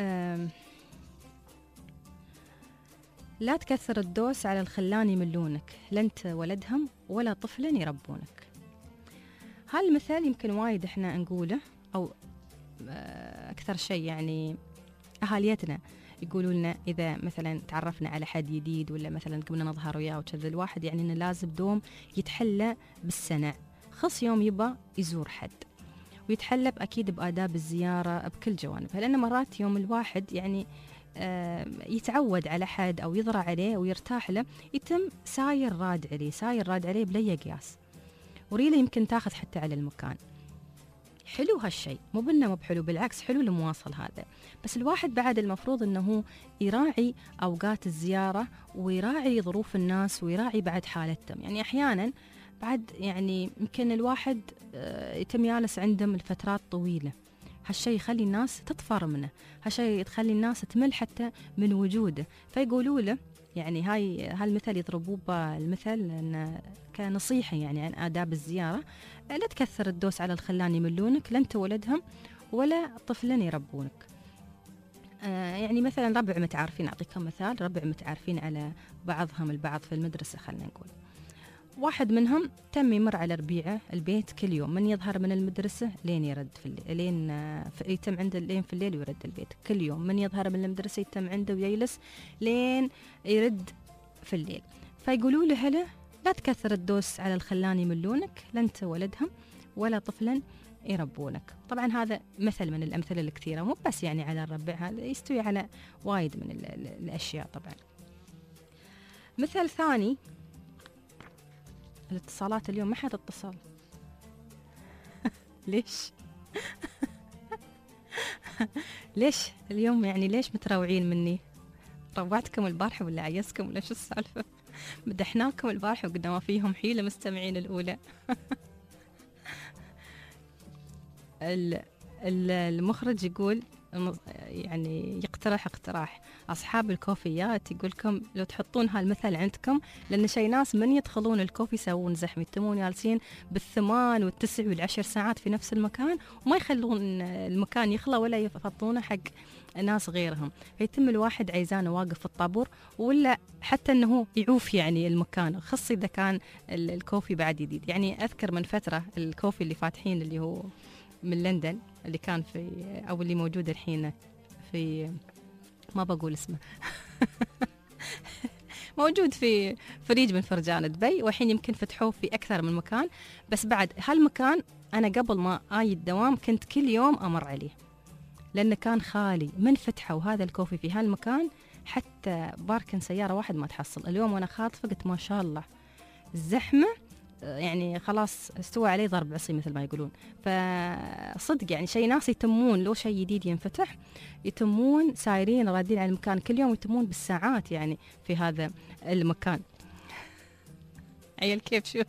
لا تكثر الدوس على الخلان يملونك، لا أنت ولدهم ولا طفلا يربونك. هالمثل يمكن وايد إحنا نقوله، أو أكثر شيء يعني أهاليتنا يقولوا لنا إذا مثلا تعرفنا على حد جديد ولا مثلا قمنا نظهر وياه وكذا، الواحد يعني إنه لازم دوم يتحلى بالسنة، خص يوم يبى يزور حد ويتحلى أكيد بآداب الزيارة بكل جوانبها، لأن مرات يوم الواحد يعني يتعود على حد أو يضرع عليه ويرتاح له، يتم ساير راد عليه بلا قياس، وريله يمكن تاخذ حتى على المكان. حلو هالشيء، مو بأنه مو بحلو، بالعكس حلو المواصل هذا، بس الواحد بعد المفروض أنه يراعي أوقات الزيارة ويراعي ظروف الناس ويراعي بعد حالتهم. يعني أحيانا بعد يعني يمكن الواحد يتم يالس عندهم الفترات طويلة، هالشيء يخلي الناس تطفر منه، هالشيء تخلي الناس تمل حتى من وجوده، فيقولوا له يعني هالمثل يضربوه بالمثل إن كنصيحة يعني عن آداب الزيارة، لا تكثر الدوس على الخلان يملونك، لا أنت ولدهم ولا طفلين يربونك. يعني مثلا ربع متعارفين، أعطيكم مثال، ربع متعارفين على بعضهم البعض في المدرسة، خلنا نقول واحد منهم تم يمر على ربيعه البيت كل يوم، من يظهر من المدرسة لين يرد في الليل، لين يتم عنده لين في الليل ويرد البيت كل يوم، من يظهر من المدرسة يتم عنده ويجلس لين يرد في الليل. فيقولوا له هلا لا تكثر الدوس على الخلان يملونك، لا أنت ولدهم ولا طفلا يربونك. طبعا هذا مثل من الأمثلة الكثيرة، مو بس يعني على الربع، هذا يستوي على وايد من الأشياء. طبعا مثل ثاني، الاتصالات اليوم ما حد اتصل ليش؟ ليش اليوم يعني ليش متروعين مني؟ روعتكم البارحة ولا عيسكم ولا شو السالفة؟ مدحناكم البارحة وقلنا ما فيهم حيلة مستمعين الأولى. المخرج يقول يعني يقترح اقتراح أصحاب الكوفيات، يقولكم لو تحطون هالمثل عندكم، لأن شي ناس من يدخلون الكوفي يسوون زحمة، يتمون جالسين بالثمان والتسع والعشر ساعات في نفس المكان وما يخلون المكان يخلى ولا يفضونه حق ناس غيرهم، فيتم الواحد عيزانه واقف في الطابور، ولا حتى أنه يعوف يعني المكان، خص إذا كان الكوفي بعد جديد. يعني أذكر من فترة الكوفي اللي فاتحين اللي هو من لندن، اللي كان في أو اللي موجود الحين في ما بقول اسمه موجود في فريج من فرجان دبي، والحين يمكن فتحوه في أكثر من مكان، بس بعد هالمكان أنا قبل ما آي الدوام كنت كل يوم أمر عليه، لأنه كان خالي من فتحوا هذا الكوفي في هالمكان، حتى باركن سيارة واحد ما تحصل. اليوم وأنا خاطفة قلت ما شاء الله الزحمة يعني خلاص استوى عليه ضرب عصي مثل ما يقولون. فصدق يعني شيء ناس يتمون لو شيء جديد ينفتح يتمون سايرين رادين على المكان كل يوم، يتمون بالساعات يعني في هذا المكان. عيل كيف شو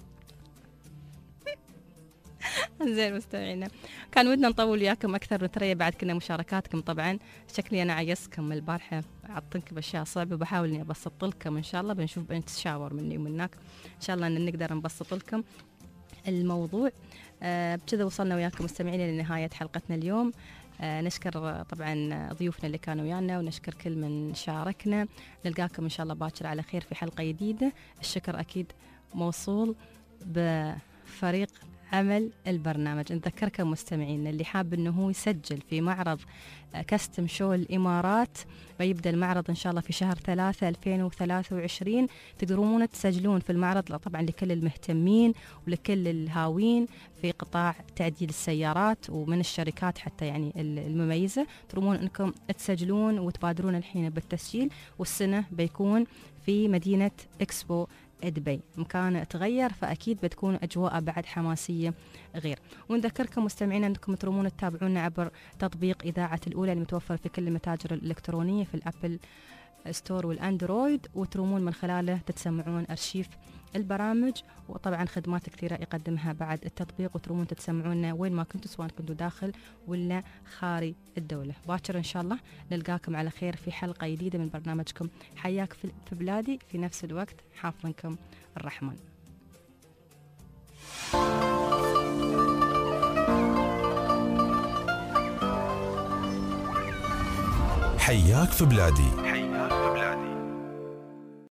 زين مستمعينا، كان ودنا نطول وياكم أكثر ونتريا بعد كنا مشاركاتكم. طبعا شكلي أنا عيسكم البارحة، أعطيكم أشياء صعبة وبحاول إني أبسط لكم، إن شاء الله بنشوف بنتشاور مني ومنك إن شاء الله إن نقدر نبسط لكم الموضوع. بكذا وصلنا وياكم مستمعينا لنهاية حلقتنا اليوم. نشكر طبعا ضيوفنا اللي كانوا ويانا، ونشكر كل من شاركنا. نلقاكم إن شاء الله باكر على خير في حلقة جديدة. الشكر أكيد موصول بفريق عمل البرنامج. نذكركم مستمعين اللي حاب انه هو يسجل في معرض كاستم شو الامارات، ويبدا المعرض ان شاء الله في شهر 3/2023، تقدرون تسجلون في المعرض طبعا لكل المهتمين ولكل الهاوين في قطاع تعديل السيارات ومن الشركات حتى يعني المميزه، ترمون انكم تسجلون وتبادرون الحين بالتسجيل، والسنه بيكون في مدينه اكسبو دبي، مكان تغير فأكيد بتكون أجواء بعد حماسية غير. ونذكركم مستمعينا أنكم ترومون تتابعونا عبر تطبيق إذاعة الأولى المتوفر في كل المتاجر الإلكترونية في الأبل ستور والأندرويد، وترومون من خلاله تتسمعون أرشيف البرامج، وطبعا خدمات كثيرة يقدمها بعد التطبيق، وترومون تتسمعونا وين ما كنتوا سواء كنتوا داخل ولا خارج الدولة. باكر إن شاء الله نلقاكم على خير في حلقة جديدة من برنامجكم حياك في بلادي، في نفس الوقت حافظكم الرحمن. حياك في بلادي.